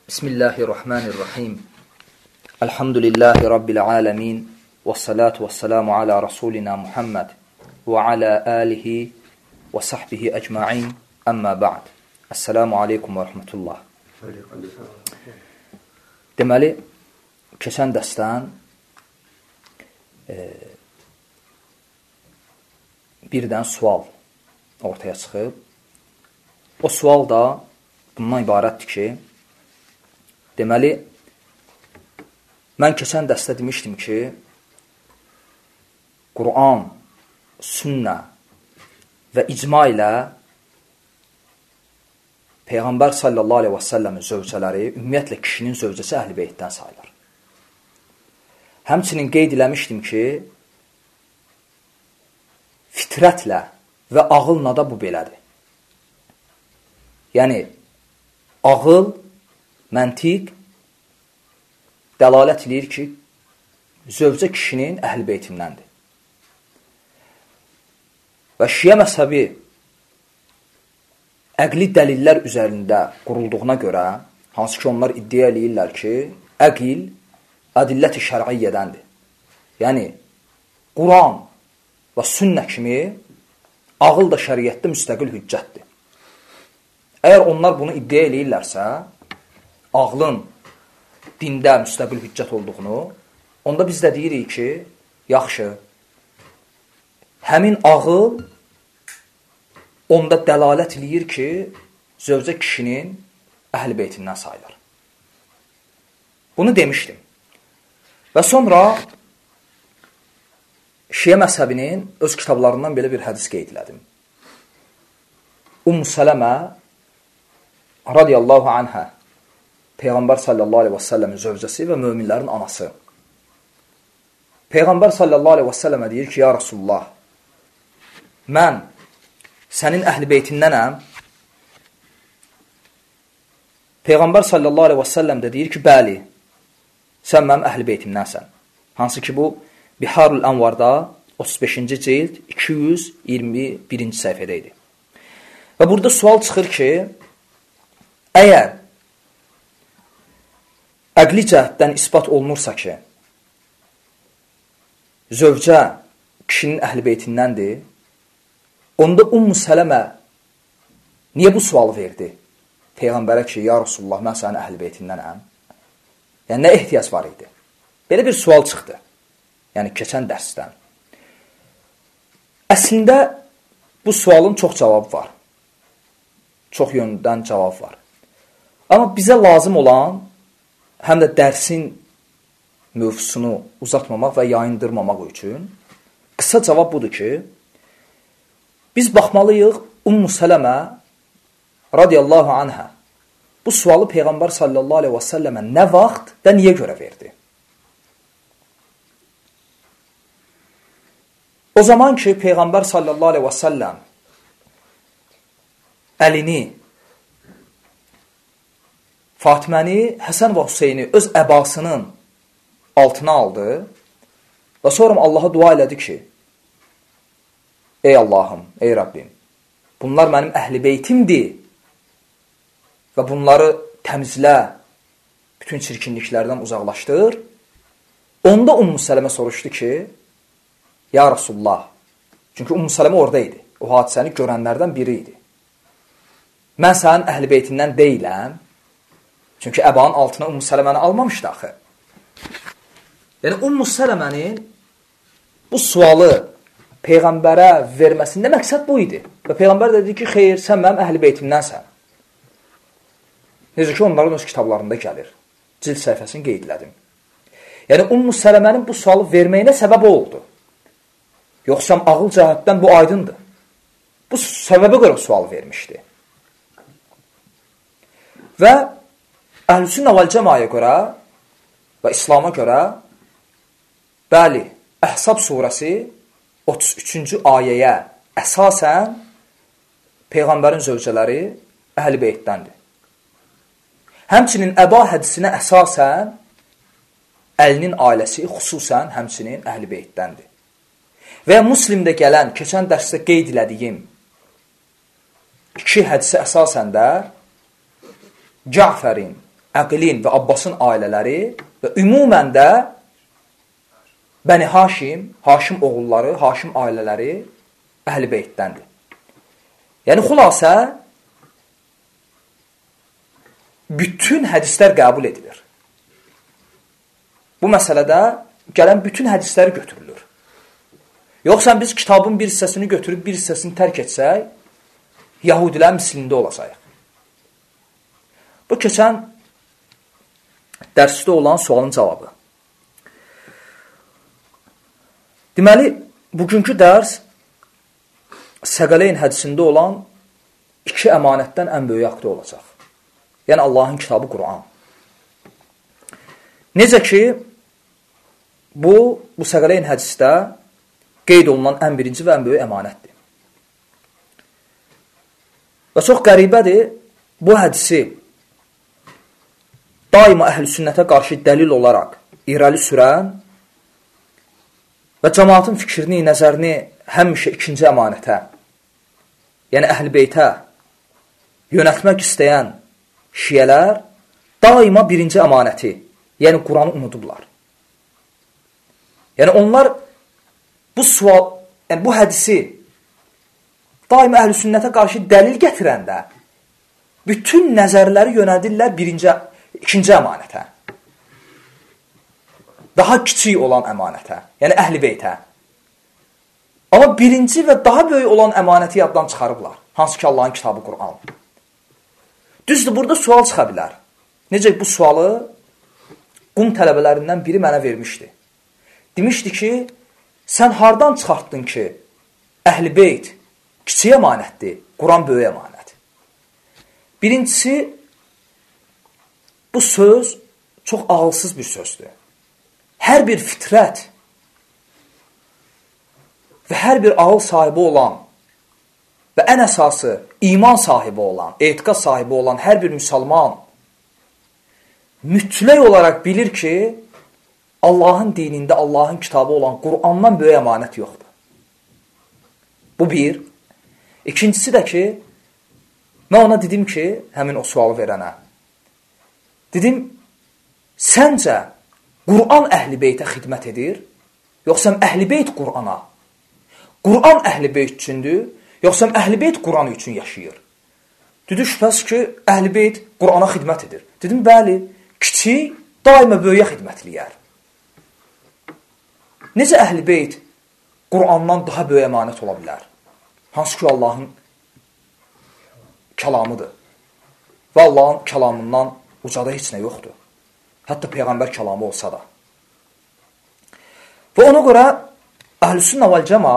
Bismillahirrahmanirrahim. Elhamdülillahi Rabbil alemin. Vessalatu vesselamu ala Rasulina Muhammed ve ala alihi ve sahbihi ecma'in. Amma ba'd. Esselamu aleykum ve rahmetullah. Deməli, keçən dərsdən birdən sual ortaya çıxıb. O sual da bundan ibarətdir ki, deməli, mən keçən dərsdə demişdim ki, Quran, sünnə və icma ilə Peyğəmbər sallallahu aleyhi və səlləmin zövcələri, ümumiyyətlə kişinin zövcəsi əhl-i beytdən sayılır. Həmçinin qeyd eləmişdim ki, fitrətlə və ağılla da bu belədir. Yəni, ağıl, məntiq dəlalət edir ki, zövcə kişinin əhl-i beytindəndir. Və Şiə məzhəbi əqli dəlillər üzərində qurulduğuna görə, hansı ki onlar iddia eləyirlər ki, əqil ədillət-i şər'iyyədəndir. Yəni, Quran və sünnə kimi ağıl da şəriətdə müstəqil hüccətdir. Əgər onlar bunu iddia eləyirlərsə, ağlın dində müstəqil hüccət olduğunu, onda biz də deyirik ki, yaxşı, həmin ağıl onda dəlalət eləyir ki, zövcə kişinin əhl-i beytindən sayılır. Bunu demişdim. Və sonra Şiə məzhəbinin öz kitablarından belə bir hədis qeyd elədim. Ümmü Sələmə radiyallahu anhə, Peyğəmbər sallallahu aleyhi və səlləmin zövcəsi və möminlərin anası. Peyğəmbər sallallahu aleyhi və səlləmə deyir ki, ya Rasulullah, mən sənin əhl-i beytindənəm. Peyğəmbər sallallahu aleyhi və səlləm də deyir ki, bəli, sən mənim əhl-i beytimdənsən. Hansı ki, bu Biharul Ənvarda 35-ci cild 221-ci səhifədə idi. Və burada sual çıxır ki, əgər əqli cəhətdən isbat olunursa ki, zövcə kişinin əhl-i beytindəndir, onda Ümmü Sələmə niyə bu sualı verdi Peyğəmbərə ki, ya Rasulullah, mən sənin əhl-i beytindənəm? Yəni, nə ehtiyac var idi? Belə bir sual çıxdı. Yəni, keçən dərsdən. Əslində, bu sualın çox cavabı var. Çox yöndən cavab var. Amma bizə lazım olan, həm də dərsin mövzusunu uzatmamaq və yayındırmamaq üçün qısa cavab budur ki, biz baxmalıyıq Ümmü Sələmə radiyallahu anhə bu sualı Peyğəmbər sallallahu aleyhi və səlləmə nə vaxt və niyə görə verdi? O zaman ki, Peyğəmbər sallallahu aleyhi və səlləm əlini, Fatiməni, Həsən və Hüseyni öz əbasının altına aldı və sonra Allaha dua elədi ki, ey Allahım, ey Rabbim, bunlar mənim əhl-i beytimdir və bunları təmizlə, bütün çirkinliklərdən uzaqlaşdır. Onda Ümmü Sələmə soruşdu ki, ya Rasulullah, çünki Ümmü Sələmə orada idi, o hadisəni görənlərdən biri idi. Mən sənin əhl-i beytindən deyiləm, çünki əbanın altına Ümmü Sələməni almamışdı axı. Yəni, Ümmü Sələmənin bu sualı Peyğəmbərə verməsində məqsəd bu idi. Və Peyğəmbər dedi ki, xeyr, sən mənim əhl-i beytimdənsən. Necə ki, onların öz kitablarında gəlir. Cild səhifəsini qeyd elədim. Yəni, Ümmü Sələmənin bu sualı verməyinə səbəb oldu. Yoxsa ağıl cəhətdən bu aydındır. Bu səbəbə görə sualı vermişdi. Və Əhl-i-Sünnə vəl-Cəmaəyə görə və İslama görə, bəli, Əhzab surəsi 33-cü ayəyə əsasən Peyğəmbərin zövcələri əhl-i beytdəndir. Həmçinin əba hədisinə əsasən Əlinin ailəsi xüsusən həmçinin əhl-i beytdəndir. Və Müslimdə gələn, keçən dərsdə qeyd elədiyim iki hədisə əsasən də Cəfərin Əqilin və Abbasın ailələri və ümumən də Bəni Haşim, Haşim oğulları, Haşim ailələri Əhl-i Beytdəndir. Yəni, xülasə, bütün hədislər qəbul edilir. Bu məsələdə gələn bütün hədisləri götürülür. Yoxsa biz kitabın bir hissəsini götürüb, bir hissəsini tərk etsək, Yahudilər mislində olacaq. Bu, keçən dərsdə olan sualın cavabı. Deməli, bugünkü dərs Səqələyn hədisində olan 2 əmanətdən ən böyük haqqda olacaq. Yəni, Allahın kitabı Quran. Necə ki, bu Səqələyn hədisdə qeyd olunan ən birinci və ən böyük əmanətdir. Və çox qəribədir, bu hədisi daima əhl-i sünnətə qarşı dəlil olaraq irəli sürən və cəmaatın fikrini, nəzərini həmişə ikinci əmanətə, yəni əhl-i beytə yönətmək istəyən şiyələr daima birinci əmanəti, yəni Quranı unudublar. Yəni onlar bu hədisi daima əhl-i sünnətə qarşı dəlil gətirəndə bütün nəzərləri yönəldirlər ikinci əmanətə. Daha kiçik olan əmanətə, yəni əhl-i beytə. Amma birinci və daha böyük olan əmanəti yaddan çıxarıblar. Hansı ki, Allahın kitabı Quran. Düzdür, burada sual çıxa bilər. Necə bu sualı qum tələbələrindən biri mənə vermişdi. Demişdi ki, sən hardan çıxartdın ki, əhl-i beyt kiçik əmanətdir, Quran böyük əmanət. Birincisi, bu söz çox ağılsız bir sözdür. Hər bir fitrət və hər bir ağıl sahibi olan və ən əsası iman sahibi olan, etiqad sahibi olan hər bir müsəlman mütləq olaraq bilir ki, Allahın dinində, Allahın kitabı olan Qurandan böyük əmanət yoxdur. Bu bir. İkincisi də ki, mən ona dedim ki, həmin o sualı verənə, dedim, səncə Quran əhl-i beytə xidmət edir, yoxsa əhl-i beyt Qurana? Quran əhl-i beyt üçündür, yoxsa əhl-i beyt Quran üçün yaşayır? Dedi, şübhəsiz ki, əhl-i beyt Qurana xidmət edir. Dedim, bəli, kiçik daima böyüyə xidmət eləyər. Necə əhl-i beyt Qurandan daha böyük əmanət ola bilər? Hansı ki, Allahın kəlamıdır. Və Allahın kəlamından ucada heç nə yoxdur. Hətta Peyğəmbər kəlamı olsa da. Və ona görə Əhl-i-Sünnə vəl-Cəma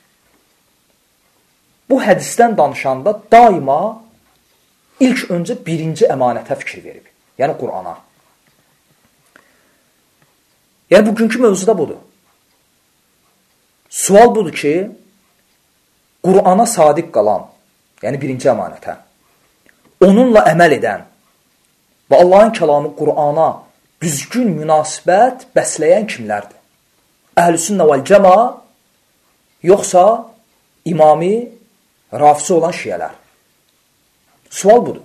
bu hədisdən danışanda daima ilk öncə birinci əmanətə fikir verib. Yəni Qurana. Yəni bugünkü mövzuda budur. Sual budur ki, Qurana sadiq qalan, yəni birinci əmanətə, onunla əməl edən və Allahın kəlamı Qurana düzgün münasibət bəsləyən kimlərdir? Əhl-i-Sünnə vəl-Cəma yoxsa imami, rafisi olan şiyələr? Sual budur.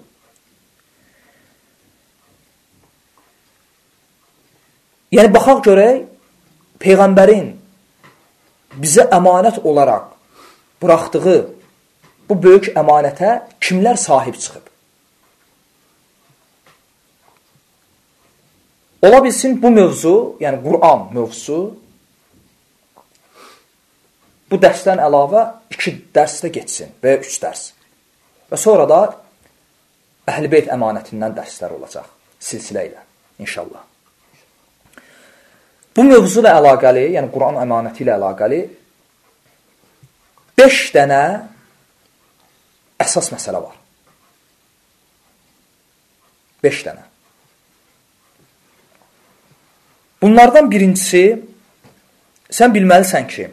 Yəni, baxaq görək, Peyğəmbərin bizə əmanət olaraq buraxdığı bu böyük əmanətə kimlər sahib çıxıb? Ola bilsin bu mövzu, yəni Quran mövzusu, bu dərsdən əlavə 2 dərsdə geçsin və ya 3 dərs. Və sonra da Əhl-i Beyt əmanətindən dərslər olacaq silsilə ilə, inşallah. Bu mövzu ilə əlaqəli, yəni Quran əmanəti ilə əlaqəli 5 dənə əsas məsələ var. 5 dənə. Bunlardan birincisi, sən bilməlisən ki,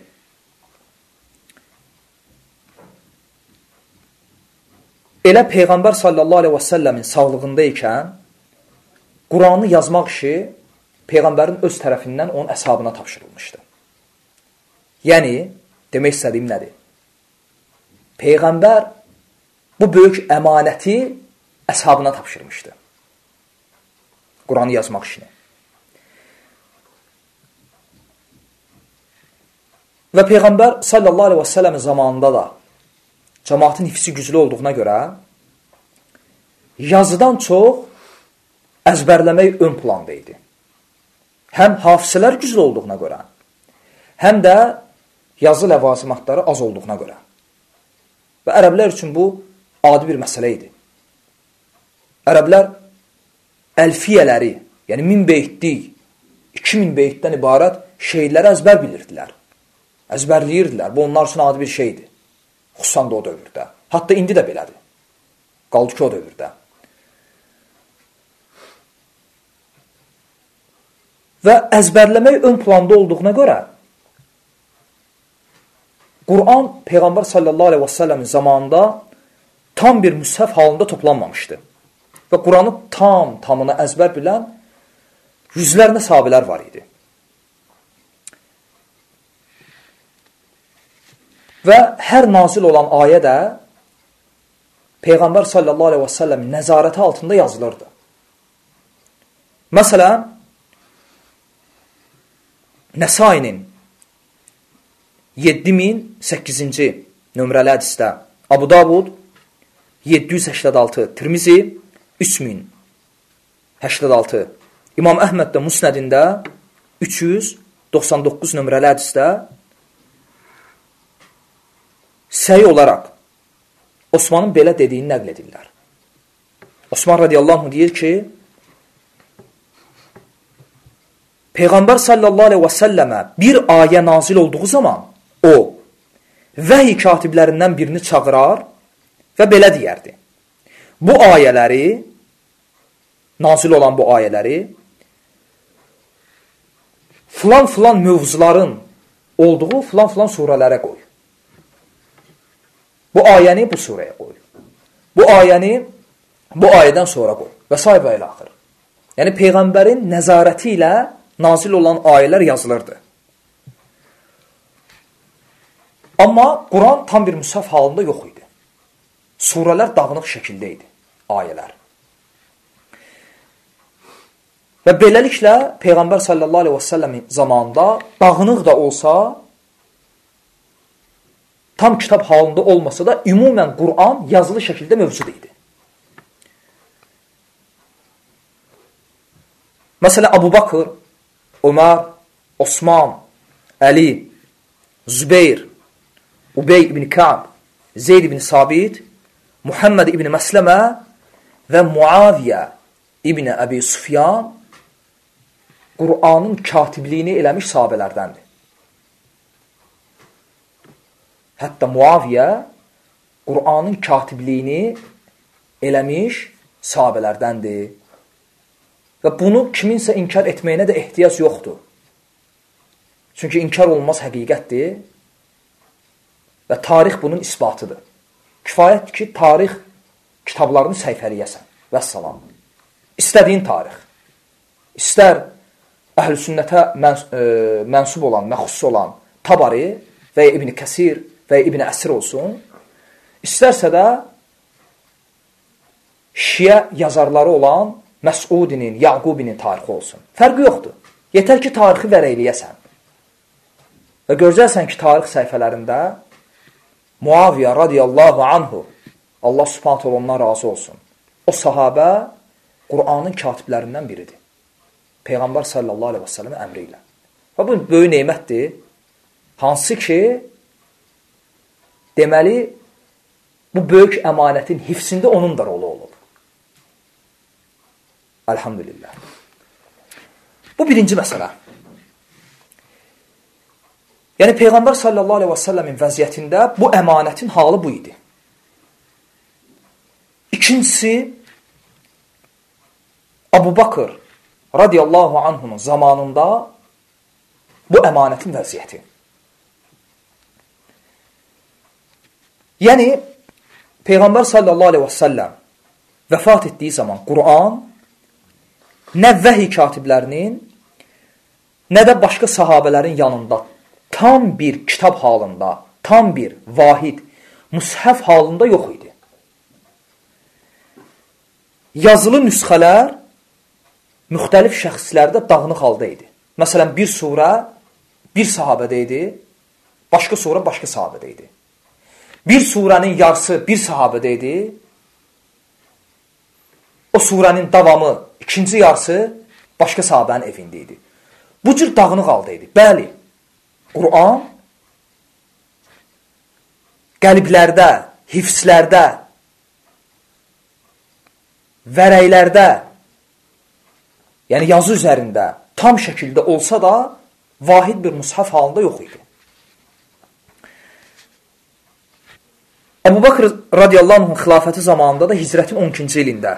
elə Peyğəmbər sallallahu aleyhi və səlləmin sağlığında ikən Quranı yazmaq işi Peyğəmbərin öz tərəfindən onun əshabına tapşırılmışdı. Yəni, demək istədiyim nədir? Peyğəmbər bu böyük əmanəti əshabına tapşırmışdı. Quranı yazmaq işini. Və Peyğəmbər sallallahu aleyhi və səlləm zamanında da cəmaatın hifzi güclü olduğuna görə yazıdan çox əzbərləmək ön planda idi. Həm hafizələr güclü olduğuna görə, həm də yazı ləvazimatları az olduğuna görə. Və ərəblər üçün bu adi bir məsələ idi. Ərəblər əlfiyələri, yəni 1000 beytlik, 2000 beytdən ibarət şeirləri əzbər bilirdilər. Əzbərləyirdilər. Bu onlar üçün adi bir şeydir. Xüsusən də o dövrdə. Hətta indi də belədir. Qaldı ki o dövrdə. Və əzbərləmək ön planda olduğuna görə Quran Peyğəmbər sallallahu aleyhi və səlləmin zamanında tam bir müshəf halında toplanmamışdı. Və Quranı tamına əzbər bilən yüzlərlə sahabələr var idi. Və hər nazil olan ayə də Peyğəmbər sallallahu aleyhi və səlləmin nəzarəti altında yazılırdı. Məsələn, Nəsainin 7008-ci nömrəli hədisdə, Abu Davud 786, Tirmizi 3086, İmam Əhməd də Musnədində 399 nömrəli hədisdə səhi olaraq Osmanın belə dediyini nəql edirlər. Osman radiyallahu anh deyir ki, Peyğəmbər sallallahu aleyhi və səlləmə bir ayə nazil olduğu zaman o, vəhiy katiblərindən birini çağırar və belə deyərdi. Bu ayələri, nazil olan bu ayələri, filan mövzuların olduğu filan surələrə qoy. Bu ayəni bu surəyə qoy. Bu ayəni bu ayədən sonra qoy. Və s. və ilə axır. Yəni, Peyğəmbərin nəzarəti ilə nazil olan ayələr yazılırdı. Amma Quran tam bir müshaf halında yox idi. Surələr dağınıq şəkildə idi, ayələr. Və beləliklə, Peyğəmbər sallallahu aleyhi və səlləmin zamanında dağınıq da olsa, tam kitab halında olmasa da, ümumən Quran yazılı şəkildə mövcud idi. Məsələn, Abu Bakır, Ömər, Osman, Əli, Zübeyr, Ubey ibn Ka'b, Zeyd ibn Sabit, Muhammed ibn Məsləmə və Muaviyə ibn Əbi Sufyan Qur'anın katibliyini eləmiş sahabələrdəndir. Hətta Muaviyə Qur'anın katibliyini eləmiş sahabələrdəndir. Və bunu kiminsə inkar etməyinə də ehtiyac yoxdur. Çünki inkar olmaz həqiqətdir və tarix bunun isbatıdır. Kifayətdir ki, tarix kitablarını səhifəliyəsən. Vəssalam. İstədiyin tarix. İstər əhl-i sünnətə mənsub olan, məxsus olan Tabari və ya İbn Kəsir və ya İbn Əsir olsun, istərsə də Şiə yazarları olan Məsudinin, Yaqubinin tarixi olsun. Fərqi yoxdur. Yetər ki, tarixi vərəyləyəsən. Və görəcəksən ki, tarix səhifələrində Muaviyə radiyallahu anhu, Allah subhanət ol ondan razı olsun. O sahabə Qur'anın katiblərindən biridir. Peyğəmbər sallallahu aleyhi və səlləmin əmri ilə. Və bu böyük neymətdir. Hansı ki, deməli, bu böyük əmanətin hifzində onun da rolu olub. Elhamdülillah. Bu birinci məsələ. Yəni, Peyğəmbər sallallahu aleyhi və səlləmin vəziyyətində bu əmanətin halı bu idi. İkincisi, Abu Bakır radiyallahu anhunun zamanında bu əmanətin vəziyyəti. Yəni, Peyğəmbər sallallahu aleyhi və səlləm vəfat etdiyi zaman Qur'an nə vəhiy katiblərinin, nə də başqa sahabələrin yanında tam bir kitab halında, tam bir vahid, müshəf halında yox idi. Yazılı nüsxələr müxtəlif şəxslərdə dağınıq halda idi. Məsələn, bir surə bir sahabədə idi, başqa surə başqa sahabədə idi. Bir surənin yarısı bir sahabədə idi, o surənin davamı, ikinci yarısı başqa sahabənin evində idi. Bu cür dağınıq halda idi. Bəli, Quran qəlblərdə, hifzlərdə, vərəklərdə, yəni yazı üzərində tam şəkildə olsa da, vahid bir mushaf halında yox idi. Əbu Bakr radiyallahu anh'ın xilafəti zamanında da hicrətin 12-ci ilində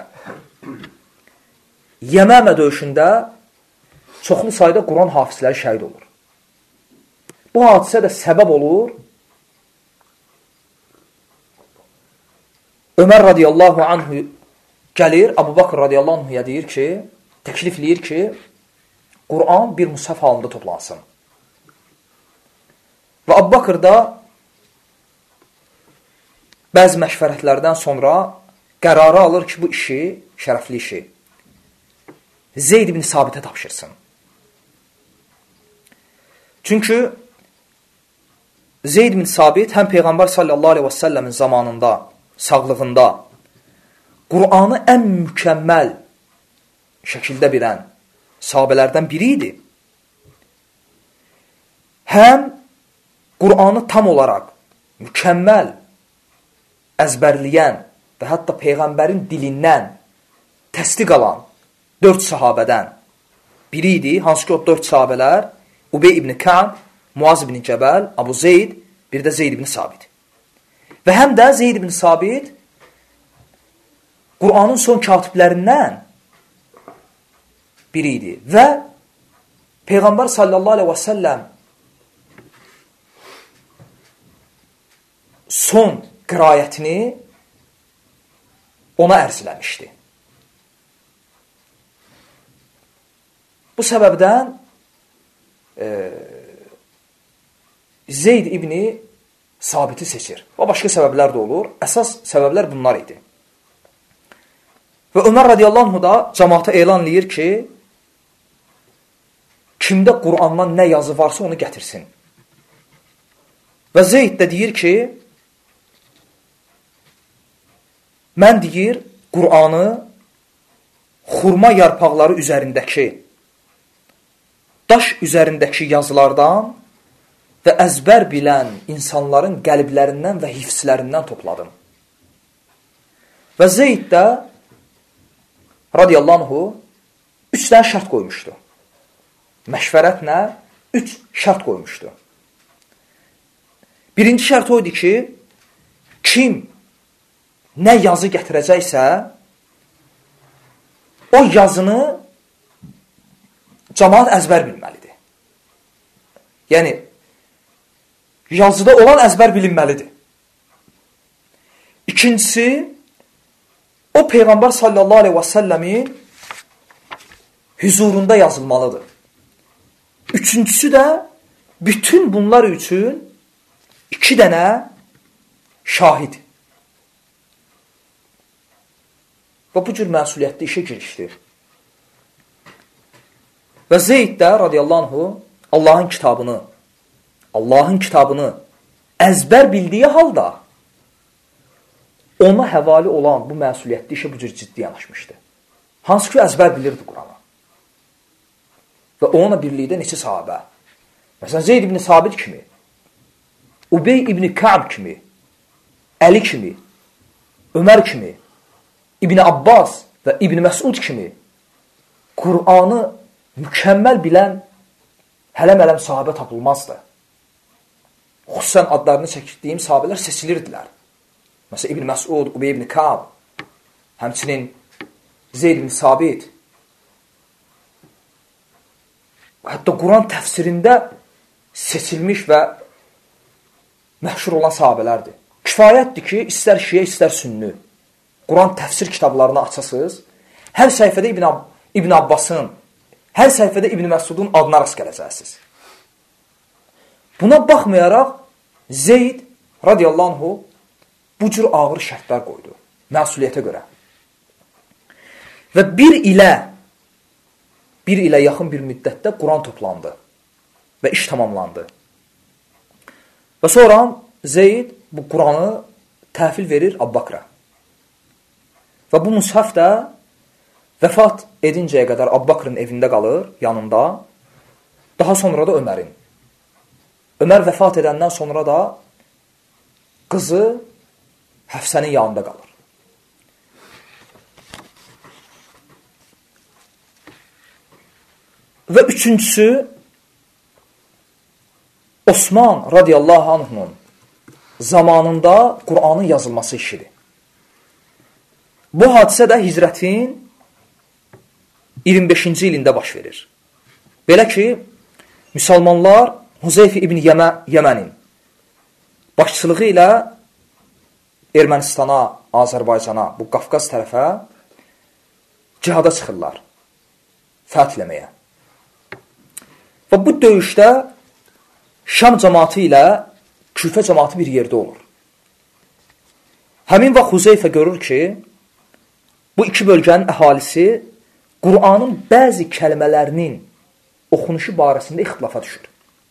Yəməmə döyüşündə çoxlu sayda Quran hafizləri şəhid olur. Bu hadisə də səbəb olur Ömər radiyallahu anhu gəlir, Əbu Bakr radiyallahu anhuya deyir ki, təklifləyir ki, Quran bir mushaf halında toplansın. Və Əbu Bakr da bəzi məşvərətlərdən sonra qərarı alır ki, bu işi, şərəfli işi Zeyd ibn Sabitə tapşırsın. Çünki Zeyd ibn Sabit həm Peyğəmbər sallallahu aleyhi və səlləmin zamanında, sağlığında Qur'anı ən mükəmməl şəkildə bilən sahabələrdən biri idi. Həm Qur'anı tam olaraq mükəmməl əzbərləyən və hətta Peyğəmbərin dilindən təsdiq alan 4 sahabədən biri idi. Hansı ki o 4 sahabələr Ubey ibn Ka'b, Muaz ibn Cəbəl, Abu Zeyd, bir də Zeyd ibn Sabit. Və həm də Zeyd ibn Sabit Qur'anın son katiblərindən biri idi. Və Peyğəmbər sallallahu aleyhi və səlləm son qirayətini ona ərsləmişdi. Bu səbəbdən Zeyd ibn Sabiti seçir. Və başqa səbəblər də olur. Əsas səbəblər bunlar idi. Və Ömər radiyallahu anhu da cəmaata elan edir ki, kimdə Qur'andan nə yazı varsa onu gətirsin. Və Zeyd də deyir ki, mən deyir, Qur'anı xurma yarpaqları üzərindəki, daş üzərindəki yazılardan və əzbər bilən insanların qəlblərindən və hifzlərindən topladım. Və Zeyd də radiyallahu anhu 3 dənə şərt qoymuşdu. Məşvərətlə 3 şərt qoymuşdu. Birinci şərt o idi ki, kim nə yazı gətirəcəksə, o yazını cəmaat əzbər bilməlidir. Yəni, yazıda olan əzbər bilinməlidir. İkincisi, o Peyğəmbər sallallahu aleyhi və səlləmin hüzurunda yazılmalıdır. Üçüncüsü də, bütün bunlar üçün 2 dənə şahid. Və bu cür məsuliyyətli işə girişdir. Və Zeyd də radiyallahu anhu Allahın kitabını əzbər bildiyi halda ona həvali olan bu məsuliyyətli işə bu cür ciddi yanaşmışdı. Hansı ki əzbər bilirdi Qur'anı. Və onunla birlikdə neçə sahabə. Məsələn, Zeyd ibn Sabit kimi, Ubey ibn Ka'b kimi, Əli kimi, Ömər kimi, İbn Abbas və İbn Məsud kimi Qur'anı mükəmməl bilən hələm-hələm sahabə tapılmazdı. Xüsusən adlarını çəkdiyim sahabələr seçilirdilər. Məsələn, İbn Məsud, Ubey ibn Ka'b, həmçinin Zeyd ibn Sabit. Hətta Quran təfsirində seçilmiş və məhşur olan sahabələrdir. Kifayətdir ki, istər şiə, istər sünni, Quran təfsir kitablarını açasınız, hər səhifədə İbn Abbasın, hər səhifədə İbn Məsudun adına rast gələcəksiniz. Buna baxmayaraq, Zeyd radiyallahu anhu bu cür ağır şərtlər qoydu, məsuliyyətə görə. Və 1 ilə 1 ilə yaxın bir müddətdə Quran toplandı və iş tamamlandı. Və sonra Zeyd bu Quranı təhvil verir Abbaqra. Və bu mushaf da vəfat edincəyə qədər Abbaqrın evində qalır, yanında. Daha sonra da Ömərin. Ömər vəfat edəndən sonra da qızı Həfsənin yanında qalır. Və üçüncüsü, Osman radiyallahu anh'ın zamanında Qur'anın yazılması işidir. Bu hadisə də hicrətin 25-ci ilində baş verir. Belə ki, müsəlmanlar Huzeyf ibn Yəmənin başçılığı ilə Ermənistana, Azərbaycana, bu Qafqaz tərəfə cihada çıxırlar, fəth eləməyə. Və bu döyüşdə Şam cəmaatı ilə Küfə cəmaatı bir yerdə olur. Həmin vaxt Huzeyfə görür ki, bu iki bölgənin əhalisi Qur'anın bəzi kəlmələrinin oxunuşu barəsində ixtilafa düşür.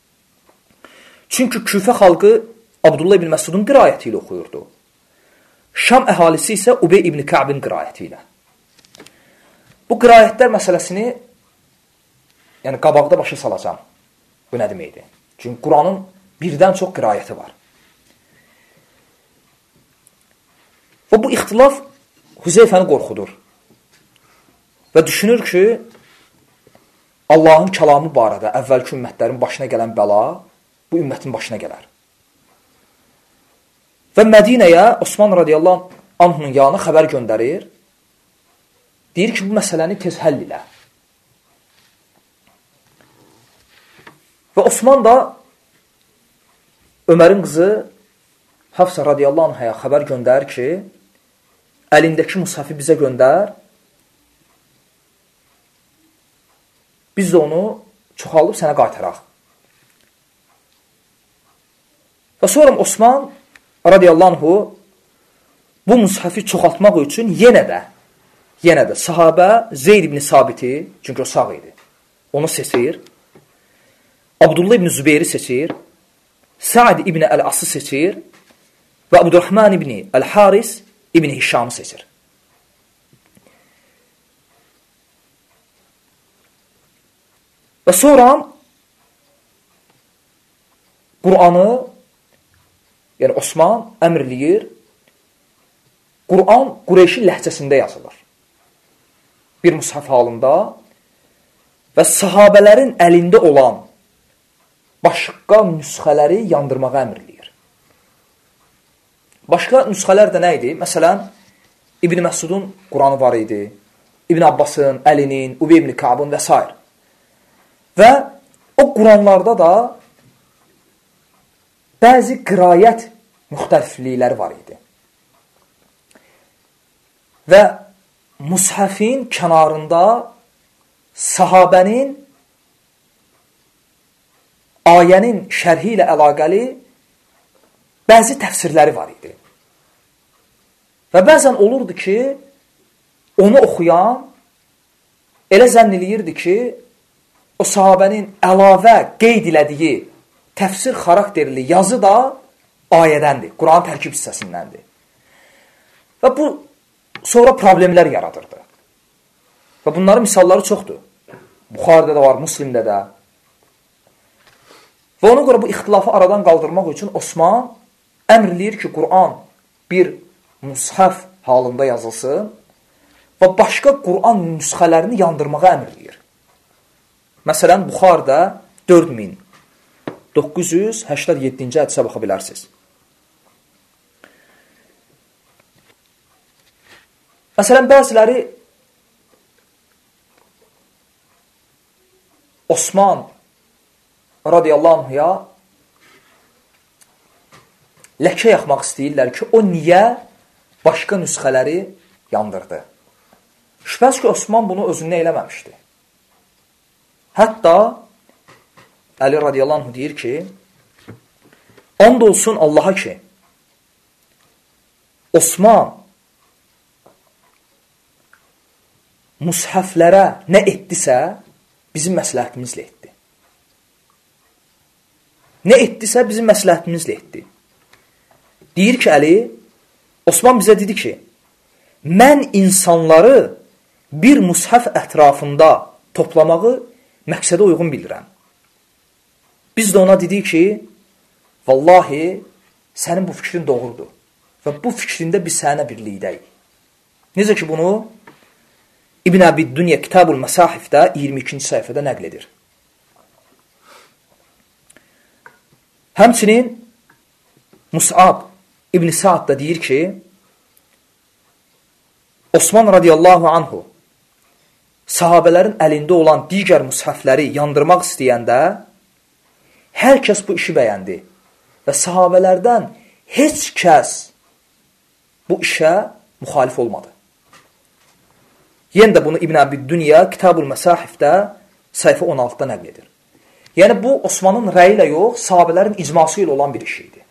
Çünki Küfə xalqı Abdullah ibn Məsudun qirayəti ilə oxuyurdu. Şam əhalisi isə Ubey ibn Ka'bin qirayəti ilə. Bu qirayətlər məsələsini yəni qabaqda başa salacağım. Bu nə deməkdir? Çünki Quranın birdən çox qirayəti var. Və bu ixtilaf Huzeyfəni qorxudur. Və düşünür ki, Allahın kəlamı barədə əvvəlki ümmətlərin başına gələn bəla bu ümmətin başına gələr. Və Mədinəyə Osman radiyallahu anh'ın yanına xəbər göndərir. Deyir ki, bu məsələni tez həll ilə. Və Osman da Ömərin qızı Hafsa radiyallahu anhaya xəbər göndərir ki, əlindəki mushafi bizə göndər, biz də onu çoxalıb sənə qaytaraq. Və sonra Osman radiyallahu anhu bu mushafi çoxaltmaq üçün yenə də sahabə Zeyd ibn Sabiti, çünki o sağ idi, onu seçir. Abdullah ibn Zübeyri seçir, Sa'd ibn Əl-Ası seçir və Abdurrahman ibn Əl-Haris ibn Hişamı seçir. Və sonra Qur'anı, yəni Osman əmr eləyir, Qur'an Qureyşin ləhcəsində yazılır. Bir mushaf halında və sahabələrin əlində olan başqa nüsxələri yandırmağa əmr eləyir. Başqa nüsxələr də nə idi? Məsələn, İbn Məsudun Quranı var idi, İbn Abbasın, Əlinin, Ubey ibn Ka'bın və s. Və o Quranlarda da bəzi qirayət müxtəliflikləri var idi. Və mushafin kənarında sahabənin ayənin şərhi ilə əlaqəli bəzi təfsirləri var idi. Və bəzən olurdu ki, onu oxuyan elə zənn eləyirdi ki, o sahabənin əlavə qeyd elədiyi təfsir xarakterli yazı da ayədəndir, Quran tərkib hissəsindəndir. Və bu sonra problemlər yaradırdı. Və bunların misalları çoxdur. Buxarıda da var, Müslimdə də. Və ona görə bu ixtilafı aradan qaldırmaq üçün Osman əmr eləyir ki, Quran bir mushaf halında yazılsın və başqa Quran nüsxələrini yandırmağa əmr eləyir. Məsələn, Buxarıda 4987-ci hədisə baxa bilərsiniz. Məsələn, bəziləri Osman radiyallahu anhuya ləkə yaxmaq istəyirlər ki, o niyə başqa nüsxələri yandırdı? Şübhəs ki, Osman bunu özündən eləməmişdi. Hətta Əli radiyallahu anhu deyir ki, and olsun Allaha ki, Osman mushaflərə nə etdisə, bizim məsləhətimizlə etdi. Nə etdisə bizim məsləhətimizlə etdi. Deyir ki, Əli, Osman bizə dedi ki, mən insanları bir mushaf ətrafında toplamağı məqsədə uyğun bilirəm. Biz də ona dedik ki, vallahi, sənin bu fikrin doğrudur. Və bu fikrində biz sənə birlikdəyik. Necə ki, bunu İbn Əbi Dünya Kitabul Məsahifdə 22-ci səhifədə nəql edir. Həmçinin Mus'ab İbn Sa'd da deyir ki, Osman radiyallahu anhu sahabələrin əlində olan digər mushafləri yandırmaq istəyəndə hər kəs bu işi bəyəndi və sahabələrdən heç kəs bu işə müxalif olmadı. Yenə də bunu İbn Əbi Dünya Kitabul Məsahifdə səhifə 16-da nəql edir. Yəni, bu Osmanın rəyi ilə yox, sahabələrin icması ilə olan bir iş idi.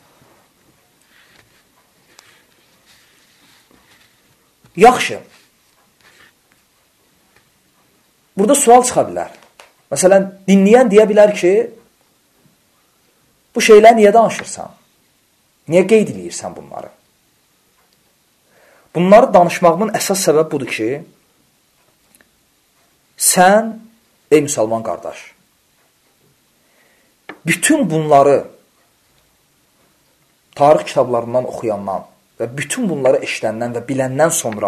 Yaxşı. Burada sual çıxa bilər. Məsələn, dinləyən deyə bilər ki, bu şeylər niyə danışırsan? Niyə qeyd edirsən bunları? Bunları danışmağımın əsas səbəbi budur ki, sən, ey müsəlman qardaş, bütün bunları tarix kitablarından oxuyandan və bütün bunları eşidəndən və biləndən sonra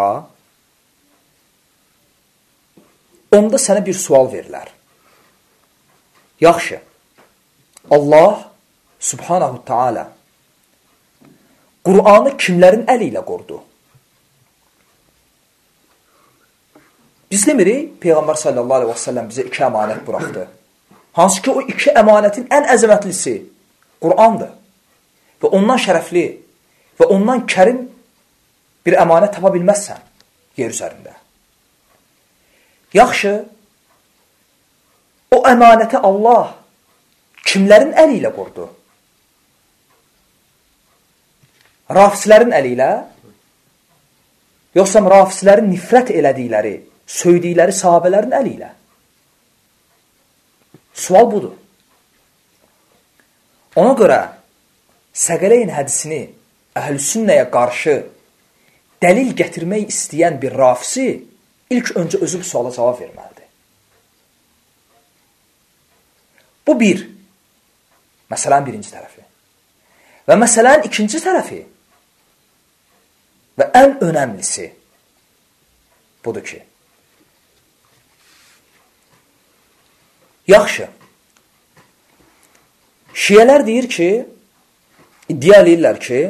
onda sənə bir sual verilər. Yaxşı, Allah Subhanahu Teala Qur'anı kimlərin əli ilə qorudu? Biz demirik, Peyğəmbər sallallahu aleyhi və səlləm bizə 2 əmanət buraxdı. Hansı ki, o 2 əmanətin ən əzəmətlisi Qur'andır. Və ondan şərəfli və ondan kərim bir əmanət tapa bilməzsən yer üzərində. Yaxşı, o əmanəti Allah kimlərin əli ilə qorudu? Rafislərin əli ilə, yoxsa rafislərin nifrət elədikləri, söydükləri sahabələrin əli ilə? Sual budur. Ona görə Səqələyn hədisini Əhl-i-Sünnəyə qarşı dəlil gətirmək istəyən bir rafisi ilk öncə özü bu suala cavab verməlidir. Bu bir. Məsələnin birinci tərəfi. Və məsələnin ikinci tərəfi və ən önəmlisi budur ki, yaxşı, şiyələr deyir ki, iddia eləyirlər ki,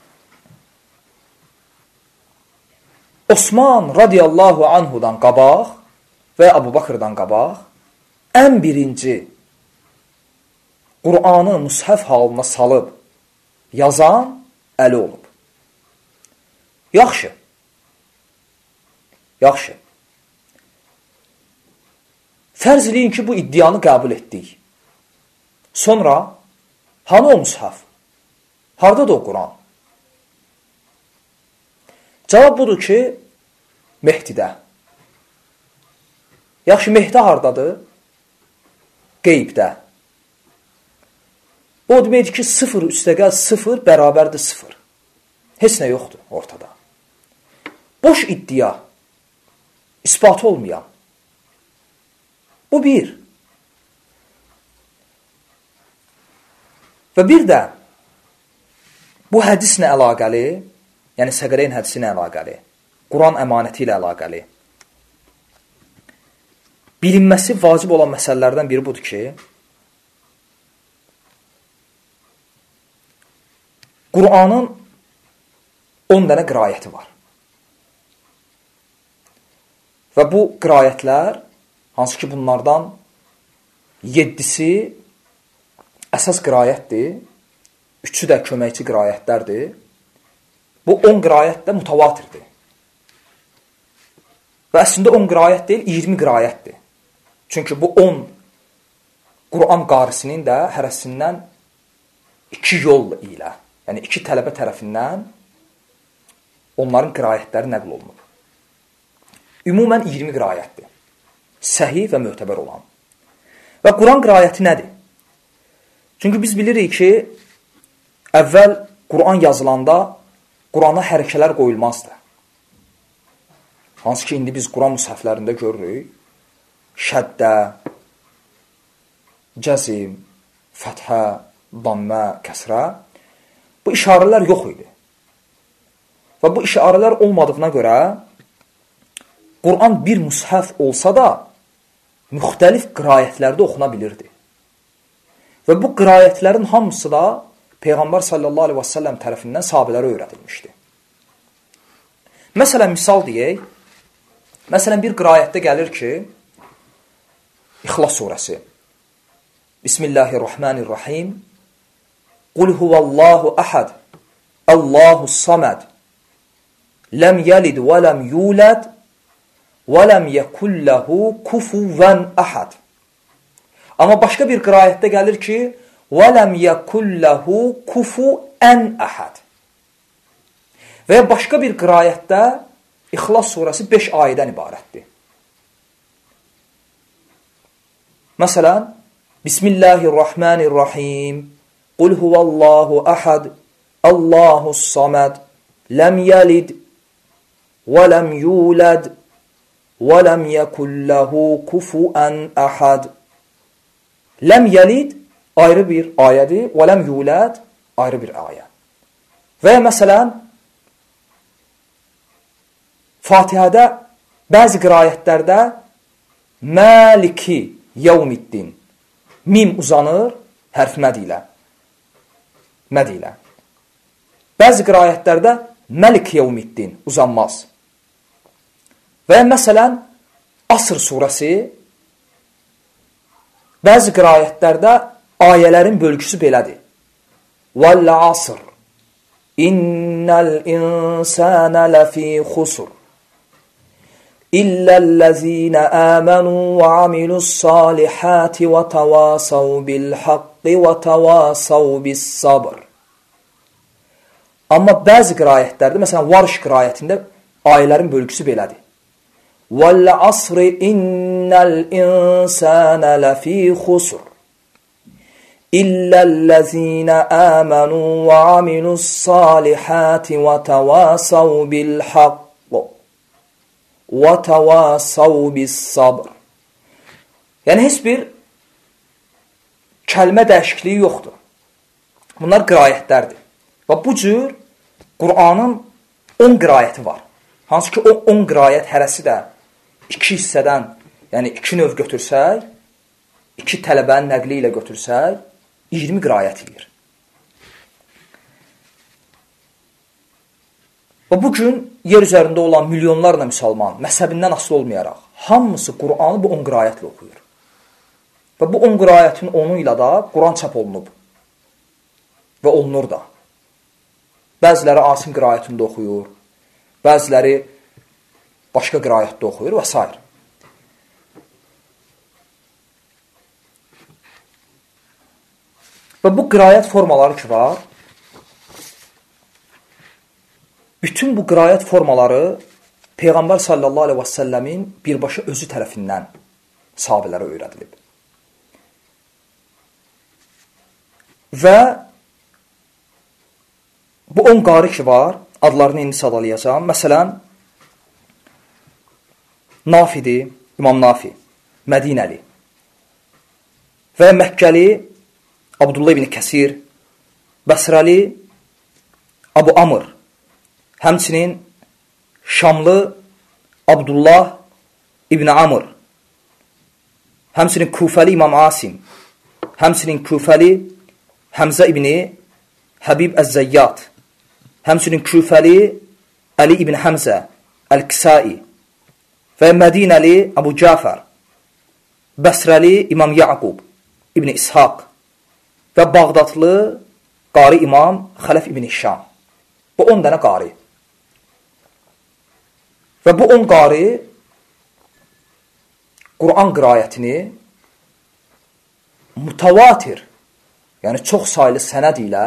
Osman radiyallahu anhudan qabaq və Əbu Bakrdan qabaq ən birinci Qur'anı mushaf halına salıb yazan Əli olub. Yaxşı. Yaxşı. Fərz eləyin ki, bu iddianı qəbul etdik. Sonra, hanı o mushaf? Haradadır o Qur'an? Cavab budur ki, Mehdidə. Yaxşı, Mehdi haradadır? Qeybdə. O deməkdir ki, 0 üstəgəl 0 bərabərdir 0. Heç nə yoxdur ortada. Boş iddia, ispat olmayan. Bu bir. Və bir də bu hədislə əlaqəli, yəni Səqələyn hədisi ilə əlaqəli, Quran əmanəti ilə əlaqəli bilinməsi vacib olan məsələlərdən biri budur ki, Qur'anın 10 dənə qirayəti var. Və bu qirayətlər, hansı ki bunlardan 7-si əsas qirayətdir, 3-ü də köməkçi qirayətlərdir. Bu 10 qirayət də mutavatirdir. Və əslində 10 qirayət deyil, 20 qirayətdir. Çünki bu 10 Quran qarisinin də hərəsindən 2 yol ilə, yəni 2 tələbə tərəfindən onların qirayətləri nəql olunub. Ümumən 20 qirayətdir. səhih və mötəbər olan. Və Quran qiraəti nədir? Çünki biz bilirik ki, əvvəl Quran yazılanda Qurana hərəkələr qoyulmazdı. Hansı ki, indi biz Quran müshəflərində görürük. Şəddə, cəzim, fəthə, dammə, kəsrə. Bu işarələr yox idi. Və bu işarələr olmadığına görə Quran bir müshəf olsa da müxtəlif qiraətlərdə oxuna bilirdi. Və bu qiraətlərin hamısı da Peyğəmbər sallallahu aleyhi və səlləm tərəfindən sahabələrə öyrədilmişdi. Məsələn, misal deyək. Məsələn, bir qiraətdə gəlir ki, İxlas surəsi. Bismillahirrahmanirrahim. Qul huvallahu əhəd. Allahu saməd. Ləm yəlid və ləm yulad və ləm yəkulləhu kufuvən əhəd. Amma başqa bir qiraətdə gəlir ki, وَلَمْ يَكُلْ لَهُ كُفُوًا أَحَدٍ. Və başqa bir qiraətdə İxlas surəsi 5 ayədən ibarətdir. Məsələn, Bismillahirrahmanirrahim. Qul huvallahu əhəd, Allahus saməd, ləm yəlid və ləm yulad və ləm yəkulləhu kufuən əhəd. Ləm yəlid ayrı bir ayədir, və ləm yulad ayrı bir ayə. Və məsələn, Fatihədə bəzi qiraətlərdə Maliki yevmiddin mim uzanır hərf məd ilə. Məd ilə. Bəzi qiraətlərdə Məlik yevmiddin uzanmaz. Və məsələn, Asr surəsi bəzi qiraətlərdə ayələrin bölgüsü belədir. Vəl-asr innəl insənə ləfī xusr illəl-ləzīnə əmənu və amilu's-salihəti və təvasəv bil-haqqi və təvasəv bis-sabr. Amma bəzi qiraətlərdə, məsələn, Varş qiraətində ayələrin bölgüsü belədir. Vəl-asr innəl insənə ləfī xusr İlləl-ləzīnə əmənu və amilu's-salihəti və təvasəv bil-haqq və təvasəv bis-sabr. Yəni, heç bir kəlmə dəyişikliyi yoxdur. Bunlar qiraətlərdir. Və bu cür Qur'anın 10 qiraəti var. Hansı ki, o 10 qiraət hərəsi də 2 hissədən, yəni 2 növ götürsək, 2 tələbənin nəqli ilə götürsək, 20 qiraət edir. Və bugün yer üzərində olan milyonlarla müsəlman, məzhəbindən asılı olmayaraq, hamısı Qur'anı bu 10 qiraətlə oxuyur. Və bu 10 qiraətin 10'u ilə da Qur'an çap olunub. Və olunur da. Bəziləri Asim qiraətində oxuyur, bəziləri başqa qiraətdə oxuyur və s. Və bu qiraət formaları ki var, bütün bu qiraət formaları Peyğəmbər sallallahu aleyhi və səlləmin birbaşa özü tərəfindən sahabələrə öyrədilib. Və bu 10 qari ki var, adlarını indi sadalayacağım. Məsələn, Nafidir, İmam Nafi, Mədinəli və Məkkəli Abdullah ibn Kəsir, Bəsrəli Abu Amr, həmçinin Şamlı Abdullah ibn Amr, həmçinin Kufəli İmam Asim, həmçinin Kufəli Həmzə ibn Həbib Əz-Zəyyat, həmçinin Kufəli Əli ibn Həmzə Əl-Kisai və Mədinəli Abu Cafər, Bəsrəli İmam Yaqub ibn İshaq və Bağdadlı qari İmam Xələf ibn Hişam. Bu 10 dənə qari. Və bu 10 qari Qur'an qiraətini mutavatir, yəni çox saylı sənəd ilə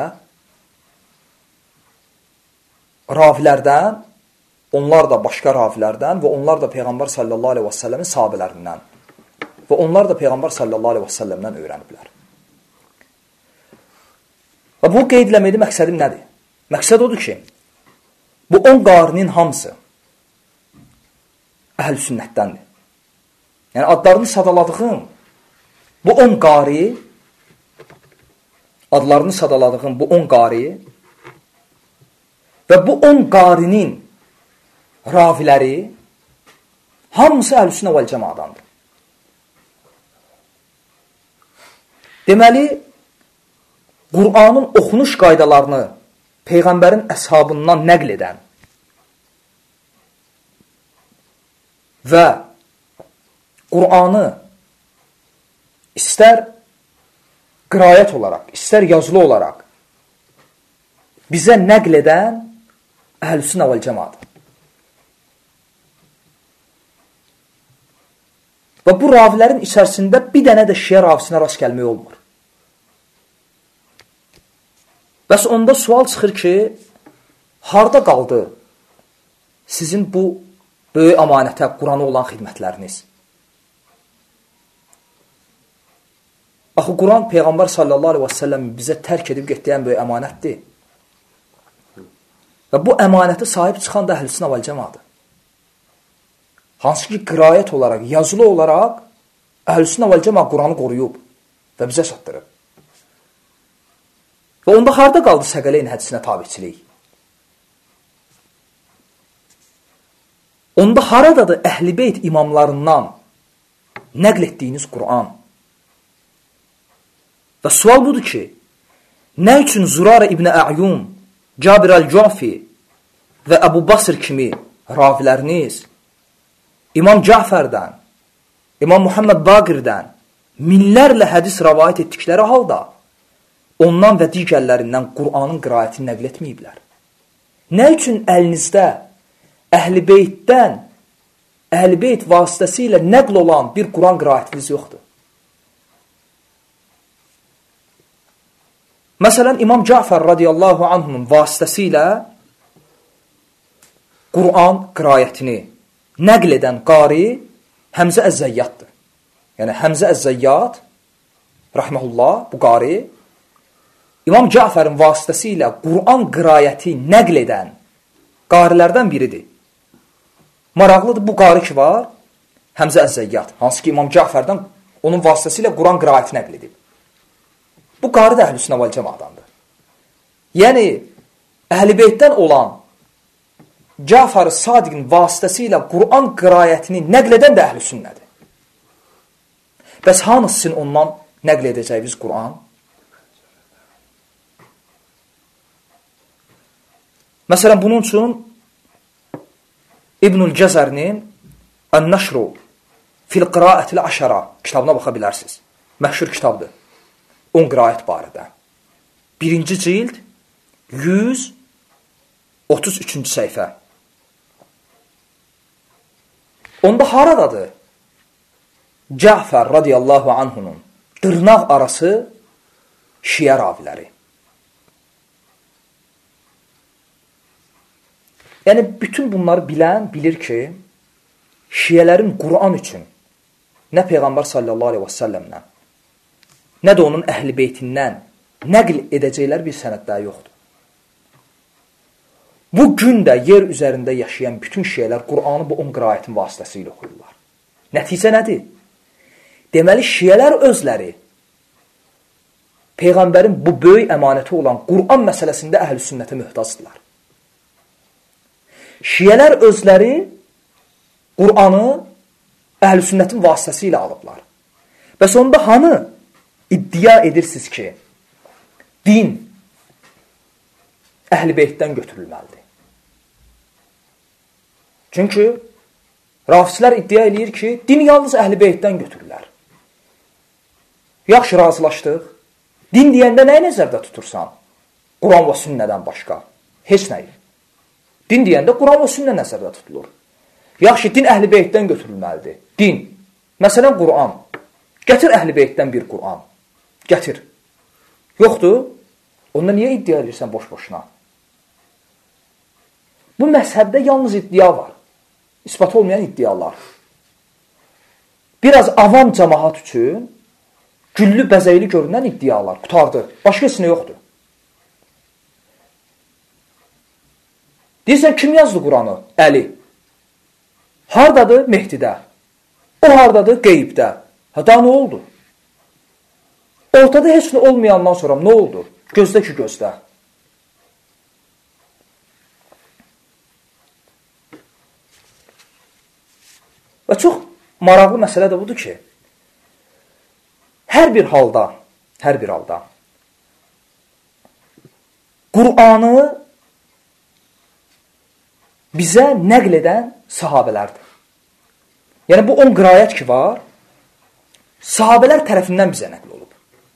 ravilərdən, onlar da başqa ravilərdən və onlar da Peyğəmbər sallallahu aleyhi və səlləmin sahabələrindən Və onlar da Peyğəmbər sallallahu aleyhi və səlləmdən öyrəniblər. Və bu qeydləməkdə məqsədim nədir? Məqsəd odur ki, bu 10 qarinin hamısı əhl-i sünnətdəndir. Yəni, adlarını sadaladığım bu 10 qari, adlarını sadaladığım bu 10 qari və bu 10 qarinin raviləri hamısı əhl-i sünnə vəl cəmadandır. Deməli, Qur'anın oxunuş qaydalarını Peyğəmbərin əshabından nəql edən və Qur'anı istər qirayət olaraq, istər yazılı olaraq bizə nəql edən əhl-i sünnə vəl cəmadır. Və bu ravilərin içərisində bir dənə də şiə ravisinə rast gəlmək olmur. Bəs onda sual çıxır ki, harada qaldı sizin bu böyük əmanətə, Qurana olan xidmətləriniz? Axı, Quran Peyğəmbər sallallahu aleyhi və səlləm bizə tərk edib getdiyən böyük əmanətdir. Və bu əmanəti sahib çıxan da əhl-i sünnə vəl cəmadır. Hansı ki, qirayət olaraq, yazılı olaraq əhl-i sünnə vəl cəma Quranı qoruyub və bizə çatdırıb. Və onda harada qaldı Səqələyn hədisinə tabiçilik? Onda haradadır Əhl-i Beyt imamlarından nəql etdiyiniz Quran? Və sual budur ki, nə üçün Zurara İbn Ə'yun, Cabir Əl-Cufi və Əbu Basr kimi raviləriniz İmam Cəfərdən, İmam Muhammed Baqirdən minlərlə hədis rəvayət etdikləri halda ondan və digərlərindən Qur'anın qirayətini nəql etməyiblər? Nə üçün əlinizdə Əhl-i Beytdən, Əhl-i Beyt vasitəsilə nəql olan bir Qur'an qirayətiniz yoxdur? Məsələn, İmam Cəfər radiyallahu anhunun vasitəsilə Qur'an qirayətini nəql edən qari Həmzə Əz-Zəyyaddır. Yəni, Həmzə Əz-Zəyyad, rəhməhullah, bu qari, İmam Cəfərin vasitəsilə Qur'an qirayəti nəql edən qarilərdən biridir. Maraqlıdır, bu qari ki var, Həmzə Əz-Zəyyad, hansı ki İmam Cəfərdən onun vasitəsilə Qur'an qirayəti nəql edib. Bu qari da Əhl-i Sünnə vəl Cəmadandır. Yəni, Əhl-i Beytdən olan Cəfər-i Sadiqin vasitəsilə Qur'an qirayətini nəql edən də Əhl-i Sünnədir. Bəs hanı sizin ondan nəql edəcəyiniz Qur'an? Məsələn, bunun üçün İbnül Cəzərinin Ən-Nəşru fil-Qiraətil Əşərə kitabına baxa bilərsiniz. Məşhur kitabdır. 10 qiraət barədə. 1-ci cild 133-cü səhifə. Onda haradadır Cəfər radiyallahu anhunun dırnaq arası şiə raviləri? Yəni, bütün bunları bilən bilir ki, şiələrin Qur'an üçün nə Peyğəmbər sallallahu aleyhi və səlləmdən, nə də onun əhl-i beytindən nəql edəcəklər bir sənədləri yoxdur. Bu gün də yer üzərində yaşayan bütün şiələr Qur'anı bu 10 qirayətin vasitəsilə oxuyurlar. Nəticə nədir? Deməli, şiələr özləri Peyğəmbərin bu böyük əmanəti olan Qur'an məsələsində əhl-i sünnətə möhtacdırlar. Şiələr özləri Qur'anı əhl-i sünnətin vasitəsilə alıblar. Bəs onda hanı iddia edirsiniz ki, din əhl-i beytdən götürülməlidir? Çünki rafislər iddia edir ki, din yalnız əhl-i beytdən götürürlər. Yaxşı, razılaşdıq. Din deyəndə nəyi nəzərdə tutursan? Quran və sünnədən başqa. Heç nəyi. Din deyəndə Quran və sünnə nəzərdə tutulur. Yaxşı, din əhl-i beytdən götürülməlidir. Din. Məsələn, Quran. Gətir əhl-i beytdən bir Quran. Gətir. Yoxdur. Onda niyə iddia edirsən boş-boşuna? Bu məzhəbdə yalnız iddia var. İspat olmayan iddialar. biraz avam cəmaat üçün güllü bəzəkli görünən iddialar qutardı. Başqa heç nə yoxdur. Deyirsən, kim yazdı Quranı? Əli. Hardadır? Mehdidə. O hardadır? Qeybdə. Daha nə oldu? Ortada heç nə olmayandan sonra nə oldu? Gözdə ki, gözdə. Və çox maraqlı məsələ də budur ki, hər bir halda Qur'anı bizə nəql edən sahabələrdir. Yəni, bu 10 qirayət ki var, sahabələr tərəfindən bizə nəql olub.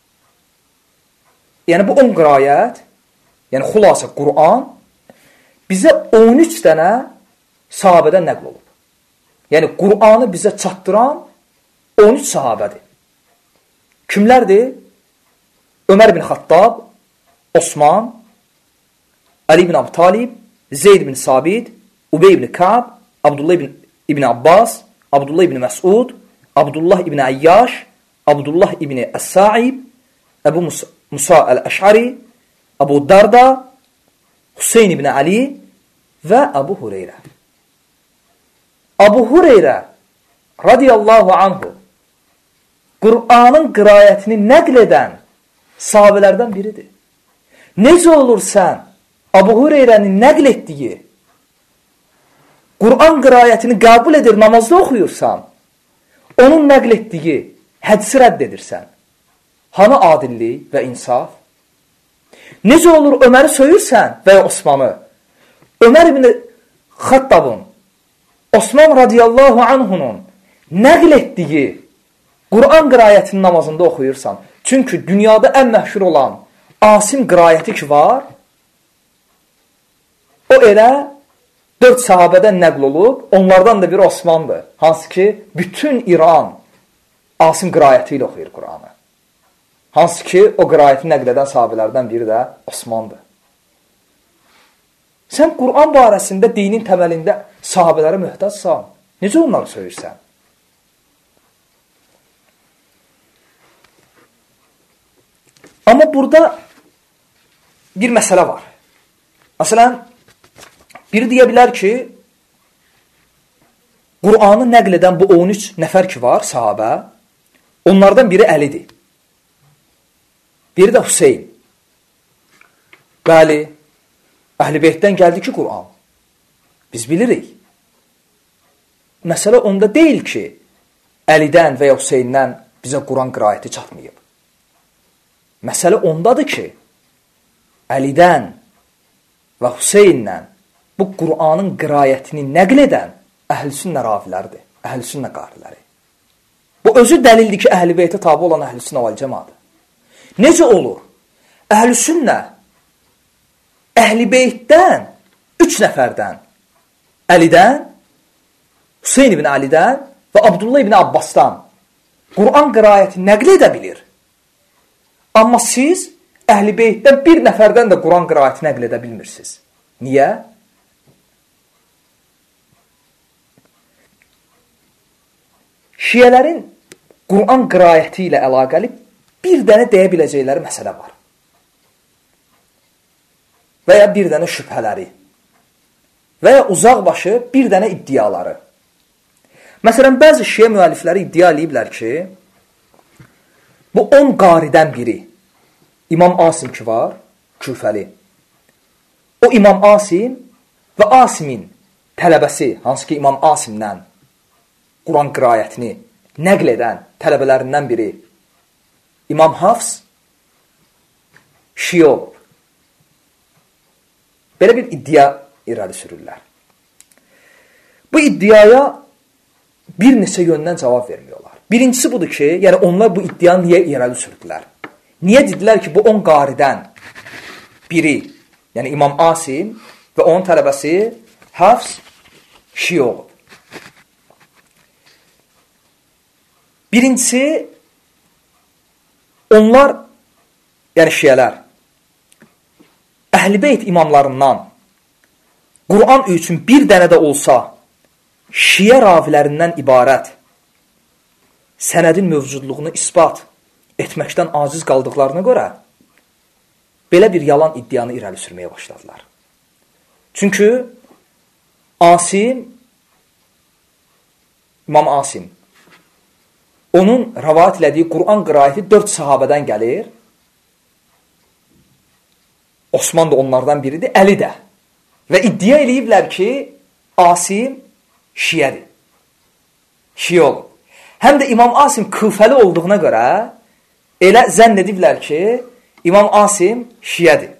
Yəni, bu 10 qirayət, yəni xülasə Qur'an, bizə 13 dənə sahabədən nəql olub. Yəni, Qur'anı bizə çatdıran 13 sahabədir. Kimlərdir? Ömər ibn Xattab, Osman, Ali ibn Abi Talib, Zeyd ibn Sabit, Ubey ibn Ka'b, Abdullah ibn Abbas, Abdullah ibn Məsud, Abdullah ibn Əyyaş, Abdullah ibn Əs-Sa'ib, Əbu Musa Əl-Əş'ari, Əbu Darda, Hüseyn ibn Ali və Əbu Hureyrə. Əbu Hureyrə radiyallahu anhu Qur'anın qirayətini nəql edən sahabələrdən biridir. Necə olur sən Əbu Hureyrənin nəql etdiyi Qur'an qirayətini qəbul edir, namazda oxuyursan, onun nəql etdiyi hədisi rədd edirsən. Hanı adillik və insaf? Necə olur Öməri söyürsən və ya Osmanı? Ömər ibn Xattabın, Osman radiyallahu anhunun nəql etdiyi Qur'an qirayətinin namazında oxuyursan. Çünki dünyada ən məşhur olan Asim qirayəti ki var, o elə 4 sahabədən nəql olub, onlardan da biri Osmandır. Hansı ki, bütün İran Asim qirayəti ilə oxuyur Qur'anı. Hansı ki, o qirayəti nəql edən sahabələrdən biri də Osmandır. Sən Qur'an barəsində dinin təməlində sahabələrə möhtacsan. Necə onları söyürsən? Amma burada bir məsələ var. Məsələn, biri deyə bilər ki, Qur'anı nəql edən bu 13 nəfər ki var, sahabə, onlardan biri Əlidir. Biri də Hüseyn. Bəli, Əhl-i Beytdən gəldi ki, Qur'an. Biz bilirik. Məsələ onda deyil ki, Əlidən və ya Hüseyndən bizə Qur'an qirayəti çatmayıb. Məsələ ondadır ki, Əlidən və Hüseyndən bu Qur'anın qirayətini nəql edən əhl-i-sünnə ravilərdir, əhl-i-sünnə qariləri. Bu özü dəlildir ki, Əhl-i Beytə tabi olan əhl-i-sünnə vəl-cəmadır. Necə olur? Əhl-i-sünnə Əhl-i Beytdən 3 nəfərdən, Əlidən, Hüseyn ibn Əlidən və Abdullah ibn Abbasdan Qur'an qirayəti nəql edə bilir. Amma siz Əhl-i Beytdən bir nəfərdən də Qur'an qirayəti nəql edə bilmirsiniz. Niyə? Şiyələrin Qur'an qirayəti ilə əlaqəli bir dənə deyə biləcəkləri məsələ var. Və ya bir dənə şübhələri. Və ya uzaqbaşı bir dənə iddiaları. Məsələn, bəzi şiə müəllifləri iddia eləyiblər ki, bu 10 qaridən biri, İmam Asim ki var, Küfəli. O İmam Asim və Asimin tələbəsi, hansı ki İmam Asimdən Qur'an qirayətini nəql edən tələbələrindən biri, İmam Hafs şiə olub. Belə bir iddia irəli sürürlər. Bu iddiaya bir neçə yöndən cavab vermiyorlar. Birincisi budur ki, yəni onlar bu iddianı niyə irəli sürdülər? Niyə dedilər ki, bu 10 qaridən biri, yəni İmam Asim və onun tələbəsi Hafs şiə olub? Birincisi, onlar, yəni şiələr, Əhl-i Beyt imamlarından Qur'an üçün bir dənə də olsa şiə ravilərindən ibarət sənədin mövcudluğunu isbat etməkdən aciz qaldıqlarına görə belə bir yalan iddianı irəli sürməyə başladılar. Çünki İmam Asim, onun rəvayət elədiyi Quran qiraəti 4 sahabədən gəlir. Osman da onlardan biridir, Əli də. Və iddia eləyiblər ki, Asim şiyədir. Şiyə olub. Həm də İmam Asim küfəli olduğuna görə elə zənn ediblər ki, İmam Asim şiyədir.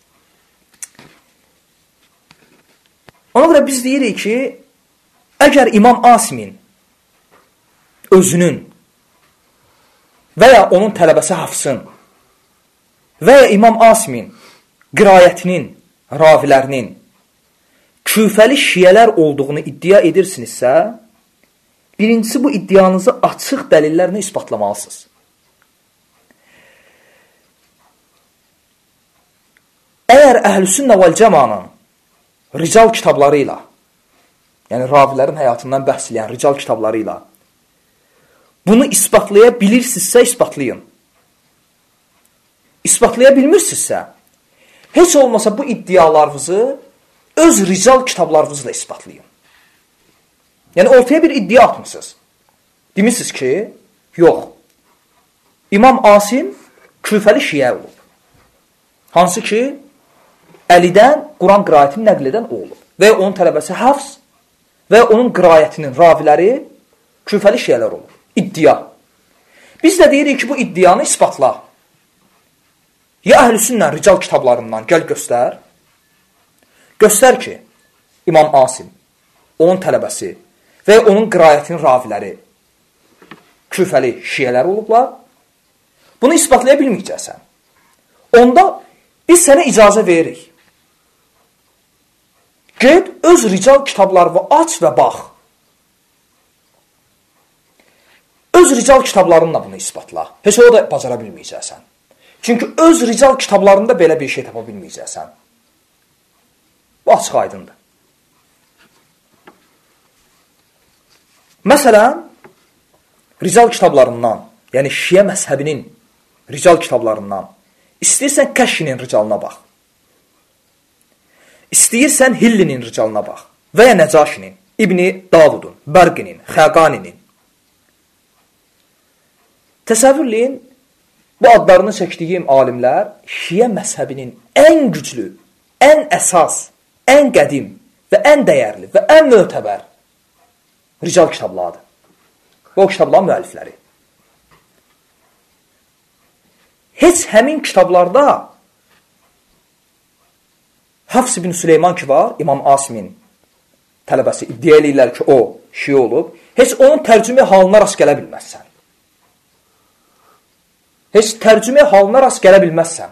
Ona görə biz deyirik ki, əgər İmam Asimin özünün və ya onun tələbəsi Hafsın və ya İmam Asimin qirayətinin, ravilərinin küfəli şiyələr olduğunu iddia edirsinizsə, birincisi bu iddianızı açıq dəlillərlə isbatlamalısınız. Əgər Əhl-i-Sünnə vəl-Cəmanın rical kitabları ilə, yəni ravilərin həyatından bəhs edən rical kitabları ilə bunu isbatlaya bilirsinizsə, isbatlayın. İsbatlaya bilmirsinizsə, heç olmasa bu iddialarınızı öz rical kitablarınızla isbatlayın. Yəni, ortaya bir iddia atmışsınız. Demirsiniz ki, yox, İmam Asim küfəli şiə olub. Hansı ki, Əlidən Quran qiraətini nəql edən o olub. Və onun tələbəsi Hafs və onun qiraətinin raviləri küfəli şiələr olub. İddia. Biz də deyirik ki, bu iddianı isbatla. Ya Əhl-i-Sünnə rical kitablarından gəl göstər. Göstər ki, İmam Asim, onun tələbəsi və onun qiraətinin raviləri küfəli şiələr olublar. Bunu isbatlaya bilməyəcəksən. Onda biz sənə icazə veririk. Ged, öz rical kitablarını aç və bax. Öz rical kitablarınla bunu isbatla. Heç o da bacara bilməyəcəksən. Çünki öz rical kitablarında belə bir şey tapa bilməyəcəksən. Bu açıq aydındır. Məsələn, rical kitablarından, yəni Şiə məzhəbinin rical kitablarından istəyirsən Kəşşinin ricalına bax. İstəyirsən Hillinin ricalına bax. Və ya Nəcaşinin, İbni Davudun, Bərqinin, Xəqaninin. Təsəvvürləyin, bu adlarını çəkdiyim alimlər Şiə məzhəbinin ən güclü, ən əsas, ən qədim və ən dəyərli və ən mötəbər rical kitablarıdır. Bu kitabların müəllifləri. Heç həmin kitablarda Hafs ibn Süleyman ki var, İmam Asimin tələbəsi iddia eləyirlər ki, o şiə olub. Heç onun tərcümə halına rast gələ bilməzsən. Heç tərcümə halına rast gələ bilməzsən.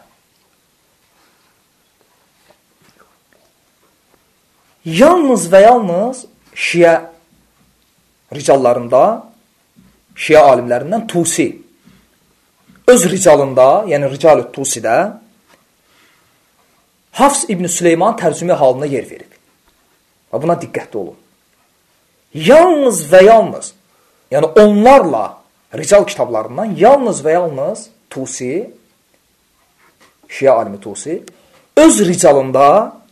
Yalnız və yalnız Şiə ricallarında, Şiə alimlərindən Tusi öz ricalında, yəni Rical-ı Tusidə Hafs ibn Süleyman tərcümə halına yer verib. Və buna diqqətli olun. Yalnız və yalnız, yəni onlarla rical kitablarından yalnız və yalnız Tusi, Şiə alimi Tusi, öz ricalında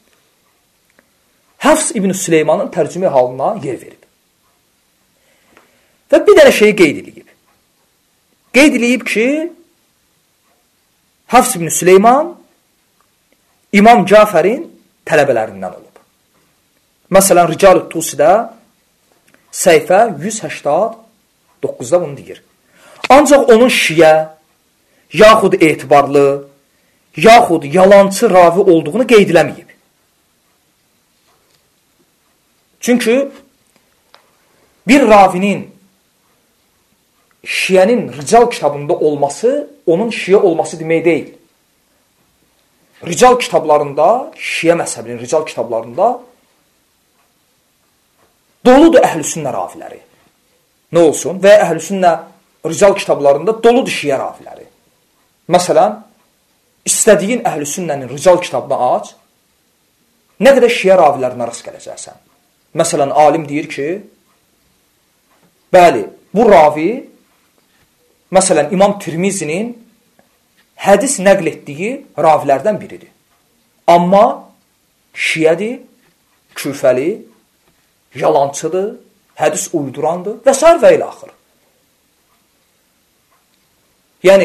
Hafs ibn Süleymanın tərcümə halına yer verib. Və bir dənə şeyi qeyd edib. Qeyd edib ki, Hafs ibn Süleyman İmam Cafərin tələbələrindən olub. Məsələn, Rical-ı Tusidə səhifə 189-da bunu deyir. Ancaq onun şiə, yaxud etibarlı, yaxud yalancı ravi olduğunu qeyd eləməyib. Çünki bir ravinin şiənin rical kitabında olması onun şiə olması demək deyil. Rical kitablarında, Şiə məzhəbinin rical kitablarında doludur Əhl-i-Sünnə raviləri. Nə olsun? Və Əhl-i-Sünnə rical kitablarında doludur Şiə raviləri. Məsələn, istədiyin Əhl-i-Sünnənin rical kitabını aç, nə qədər Şiə ravilərinə rast gələcəksən. Məsələn, alim deyir ki, bəli, bu ravi Məsələn, İmam Tirmizinin hədis nəql etdiyi ravilərdən biridir. Amma şiədir, küfəli, yalancıdır, hədis uydurandır və s. və ilə axır. Yəni,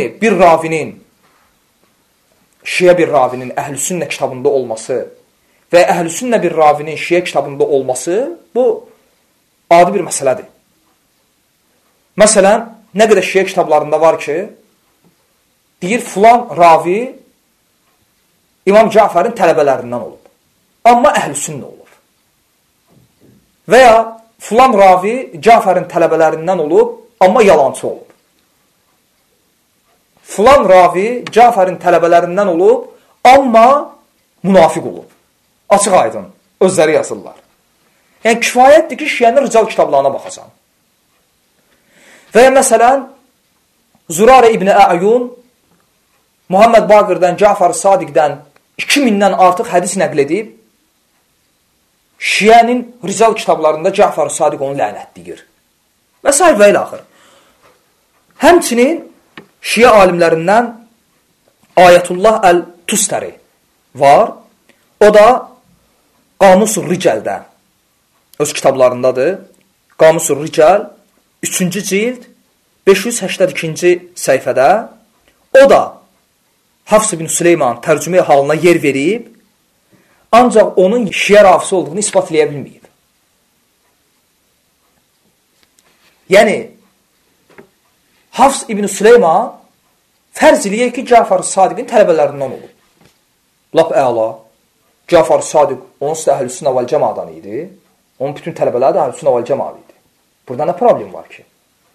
şiə bir ravinin Əhl-i-Sünnə kitabında olması və Əhl-i-Sünnə bir ravinin şiə kitabında olması, bu adi bir məsələdir. Məsələn, nə qədər şiə kitablarında var ki, deyir, filan ravi İmam Cəfərin tələbələrindən olub. Amma Əhl-i-Sünnə olur. Və ya filan ravi Cəfərin tələbələrindən olub, amma yalancı olub. Filan ravi Cəfərin tələbələrindən olub, amma münafiq olub. Açıq aydın, özləri yazırlar. Yəni, kifayətdir ki, şiənin rical kitablarına baxasan. Və ya məsələn, Zürarə İbn Əyun Muhammed Baqirdən, Cəfər Sadiqdən 2000-dən artıq hədis nəql edib, şiənin rical kitablarında Cəfər Sadiq onu lənətləyir. Və s. və ilə axır. Həmçinin şiə alimlərindən Ayətullah Əl-Tustəri var. O da Qamus-ur Ricəldə öz kitablarındadır. Qamus-ur Ricəl 3-cü cild 582-ci səhifədə. O da Hafs ibn Süleyman tərcümə halına yer verib, ancaq onun şiə rafisi olduğunu isbatlaya bilməyib. Yəni, Hafs ibn Süleyman fərz eləyək ki, Cəfər Sadiqin tələbələrindən olub. Lap əla. Cəfər Sadiq onun üstə Əhl-i-Sünnə vəl-Cəmadan idi. Onun bütün tələbələri də Əhl-i-Sünnə vəl-Cəmadan idi. Burada nə problem var ki?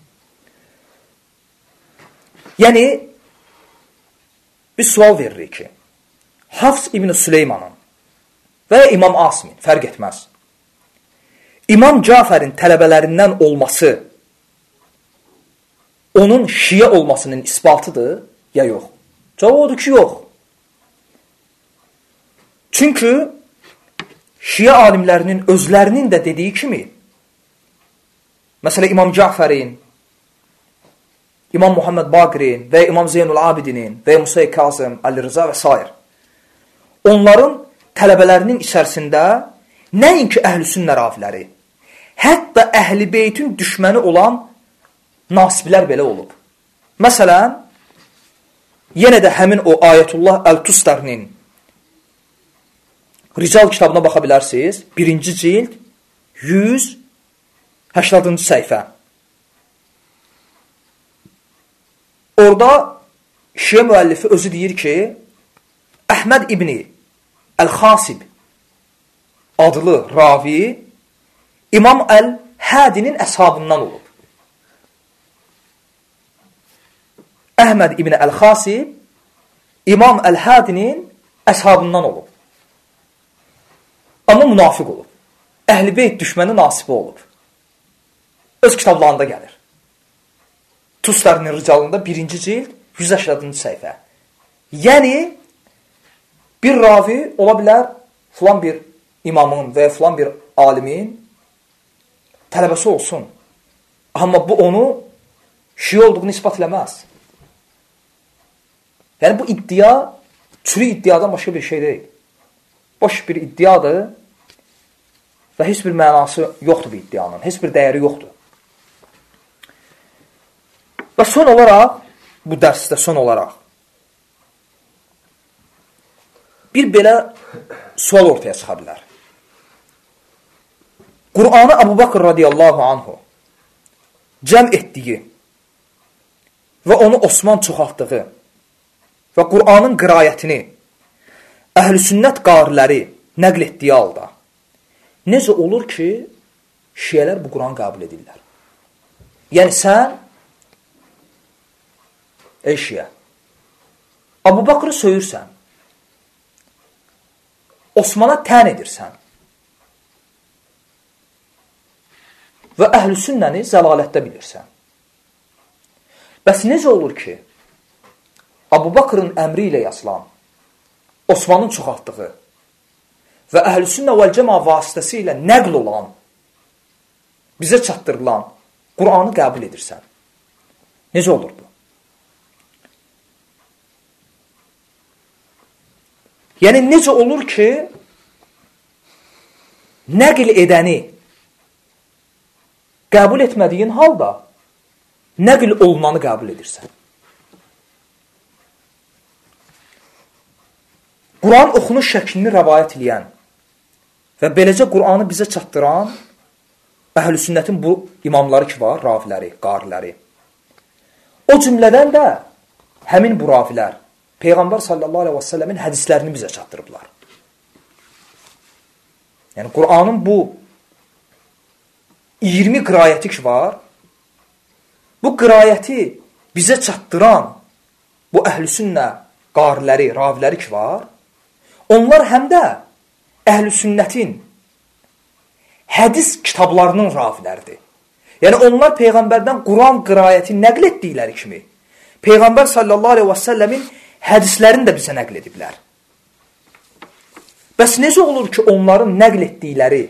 Yəni, bir sual veririk ki, Hafs ibn Süleymanın və İmam Asimin, fərq etməz, İmam Cəfərin tələbələrindən olması onun şiə olmasının isbatıdır, ya yox? Cavab odur ki, yox. Çünki şiə alimlərinin özlərinin də dediyi kimi, məsələn, İmam Cəfərin, İmam Muhammed Baqirin və İmam Zeynul Abidinin və Musa Kazım, Ali Rıza və s. Onların tələbələrinin içərisində nəinki Əhl-i-Sünnə raviləri, hətta Əhl-i Beytin düşməni olan nasiblər belə olub. Məsələn, yenə də həmin o Ayətullah Əl-Tustərinin Rical kitabına baxa bilərsiniz. 1-ci cild 180-cı səhifə. Orada şiə müəllifi özü deyir ki, Əhməd İbni Əl-Xasib adlı ravi İmam Əl-Hədinin əshabından olub. Əhməd İbni Əl-Xasib İmam Əl-Hədinin əshabından olub. Amma münafiq olub. Əhl-i Beyt düşməni nasibi olub. Öz kitablarında gəlir. Tustərinin ricalında 1-ci cild 180-cı səhifə. Yəni, bir ravi ola bilər filan bir imamın və filan bir alimin tələbəsi olsun. Amma bu onu şiə olduğunu ispat eləməz. Yəni, bu iddia çürü iddiadan başqa bir şey deyil. Boş bir iddiadır və heç bir mənası yoxdur bu iddianın. Heç bir dəyəri yoxdur. Və son olaraq, bu dərsdə son olaraq, bir belə sual ortaya çıxa bilər. Qur'anı Əbu Bakr radiyallahu anhu cəm etdiyi və onu Osman çoxaltdığı və Qur'anın qirayətini Əhl-i-Sünnət qariləri nəql etdiyi halda necə olur ki, şiələr bu Qur'anı qəbul edirlər? Yəni sən, ey şiə, Əbu Bakrı söyürsən, Osmana tən edirsən və Əhl-i-Sünnəni zəlalətdə bilirsən. Bəs necə olur ki, Əbu Bakrın əmri ilə yazılan, Osmanın çoxaltdığı və Əhl-i-Sünnə vəl-Cəma vasitəsilə nəql olan, bizə çatdırılan Qur'anı qəbul edirsən? Necə olur bu? Yəni, necə olur ki, nəql edəni qəbul etmədiyin halda nəql olunanı qəbul edirsən. Quran oxunuş şəklini rəvayət edən və beləcə Quranı bizə çatdıran əhl-i sünnətin bu imamları ki var, raviləri, qariləri. O cümlədən də həmin bu ravilər Peyğəmbər sallallahu aleyhi və səlləmin hədislərini bizə çatdırıblar. Yəni, Quranın bu 20 qirayəti ki var, bu qirayəti bizə çatdıran bu əhl-i sünnə qariləri, raviləri ki var, onlar həm də əhl-i sünnətin hədis kitablarının raviləridir. Yəni, onlar Peyğəmbərdən Quran qirayəti nəql etdikləri kimi, Peyğəmbər sallallahu aleyhi və səlləmin hədislərini də bizə nəql ediblər. Bəs necə olur ki, onların nəql etdikləri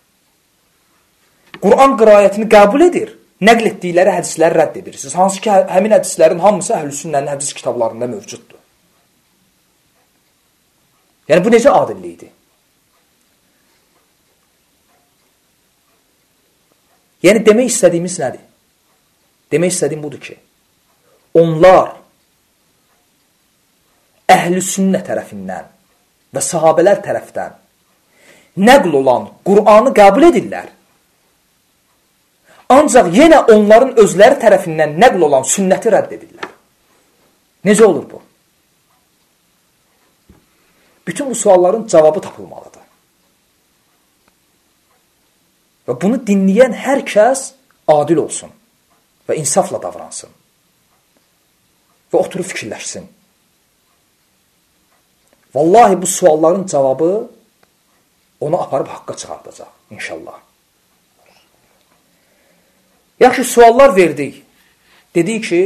Quran qirayətini qəbul edir, nəql etdikləri hədisləri rədd edirsiniz. Hansı ki, həmin hədislərin hamısı əhl-i sünnənin hədis kitablarında mövcuddur. Yəni, bu necə adillikdir? Yəni, demək istədiyimiz nədir? Demək istədiyim budur ki, onlar əhl-i sünnə tərəfindən və sahabələr tərəfdən nəql olan Qur'anı qəbul edirlər. Ancaq yenə onların özləri tərəfindən nəql olan sünnəti rədd edirlər. Necə olur bu? Bütün bu sualların cavabı tapılmalıdır. Və bunu dinləyən hər kəs adil olsun və insafla davransın və oturub fikirləşsin. Vallahi bu sualların cavabı onu aparıb haqqa çıxardacaq, inşallah. Yaxşı, suallar verdik. Dedik ki,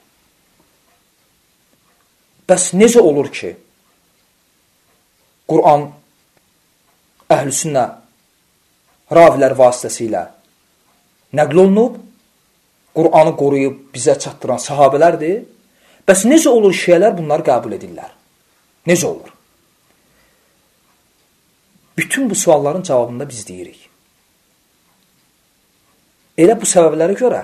bəs necə olur ki, Quran əhl-i sünnə ravilər vasitəsilə nəql olunub, Qur'anı qoruyub bizə çatdıran sahabələrdir. Bəs necə olur şiələr bunları qəbul edirlər? Necə olur? Bütün bu sualların cavabında biz deyirik. Elə bu səbəblərə görə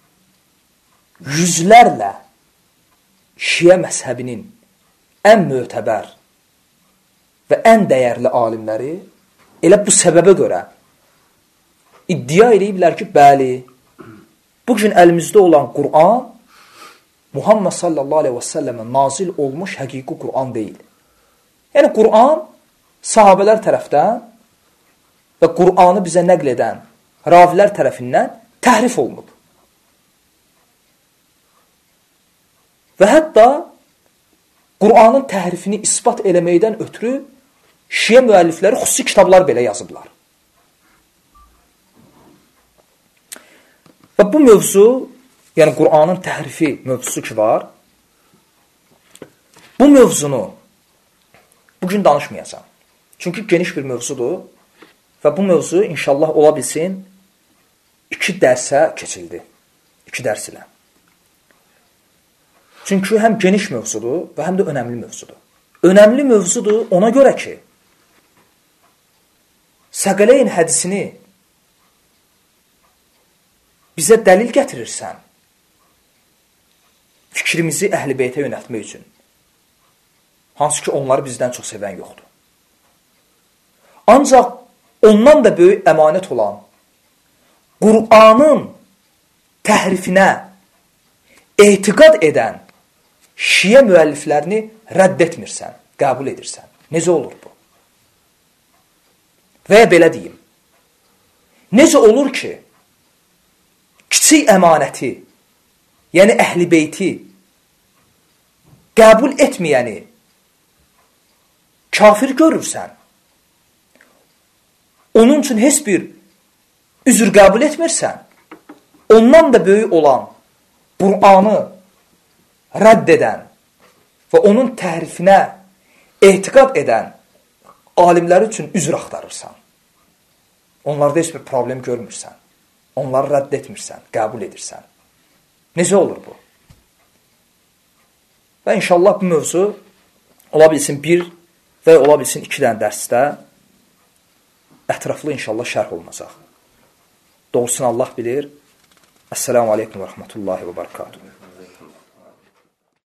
yüzlərlə şiə məzhəbinin ən mötəbər və ən dəyərli alimləri elə bu səbəbə görə iddia ediblər ki, bəli, bugün əlimizdə olan Qur'an Muhammed sallallahu aleyhi və səlləmə nazil olmuş həqiqi Qur'an deyil. Yəni, Qur'an sahabələr tərəfdən və Qur'anı bizə nəql edən ravilər tərəfindən təhrif olunub. Və hətta Qur'anın təhrifini isbat eləməkdən ötürü şiə müəllifləri xüsusi kitablar belə yazıblar. Və bu mövzu, yəni Qur'anın təhrifi mövzusu ki var, bu mövzunu bugün danışmayacağım. Çünki geniş bir mövzudur və bu mövzu inşallah ola bilsin 2 dərsə keçildi. 2 dərs ilə. Çünki həm geniş mövzudur və həm də önəmli mövzudur. Önəmli mövzudur ona görə ki, Səqələyn hədisini bizə dəlil gətirirsən, fikrimizi Əhl-i Beytə yönəltmək üçün. Hansı ki, onları bizdən çox sevən yoxdur. Ancaq ondan da böyük əmanət olan Qur'anın təhrifinə etiqad edən şiə müəlliflərini rədd etmirsən, qəbul edirsən. Necə olur bu? Və ya belə deyim, necə olur ki, kiçik əmanəti, yəni Əhl-i Beyti qəbul etməyəni kafir görürsən, onun üçün heç bir üzr qəbul etmirsən, ondan da böyük olan Qur'anı rədd edən və onun təhrifinə etiqad edən alimləri üçün üzr axtarırsan. Onlarda heç bir problem görmürsən. Onları rədd etmirsən, qəbul edirsən. Necə olur bu? Və inşallah bu mövzu ola bilsin bir və ola bilsin 2 dənə dərsdə ətraflı inşallah şərh olunacaq. Doğrusunu Allah bilir. Əssəlamu aleykum və rəhmətullahi və barakatuhu.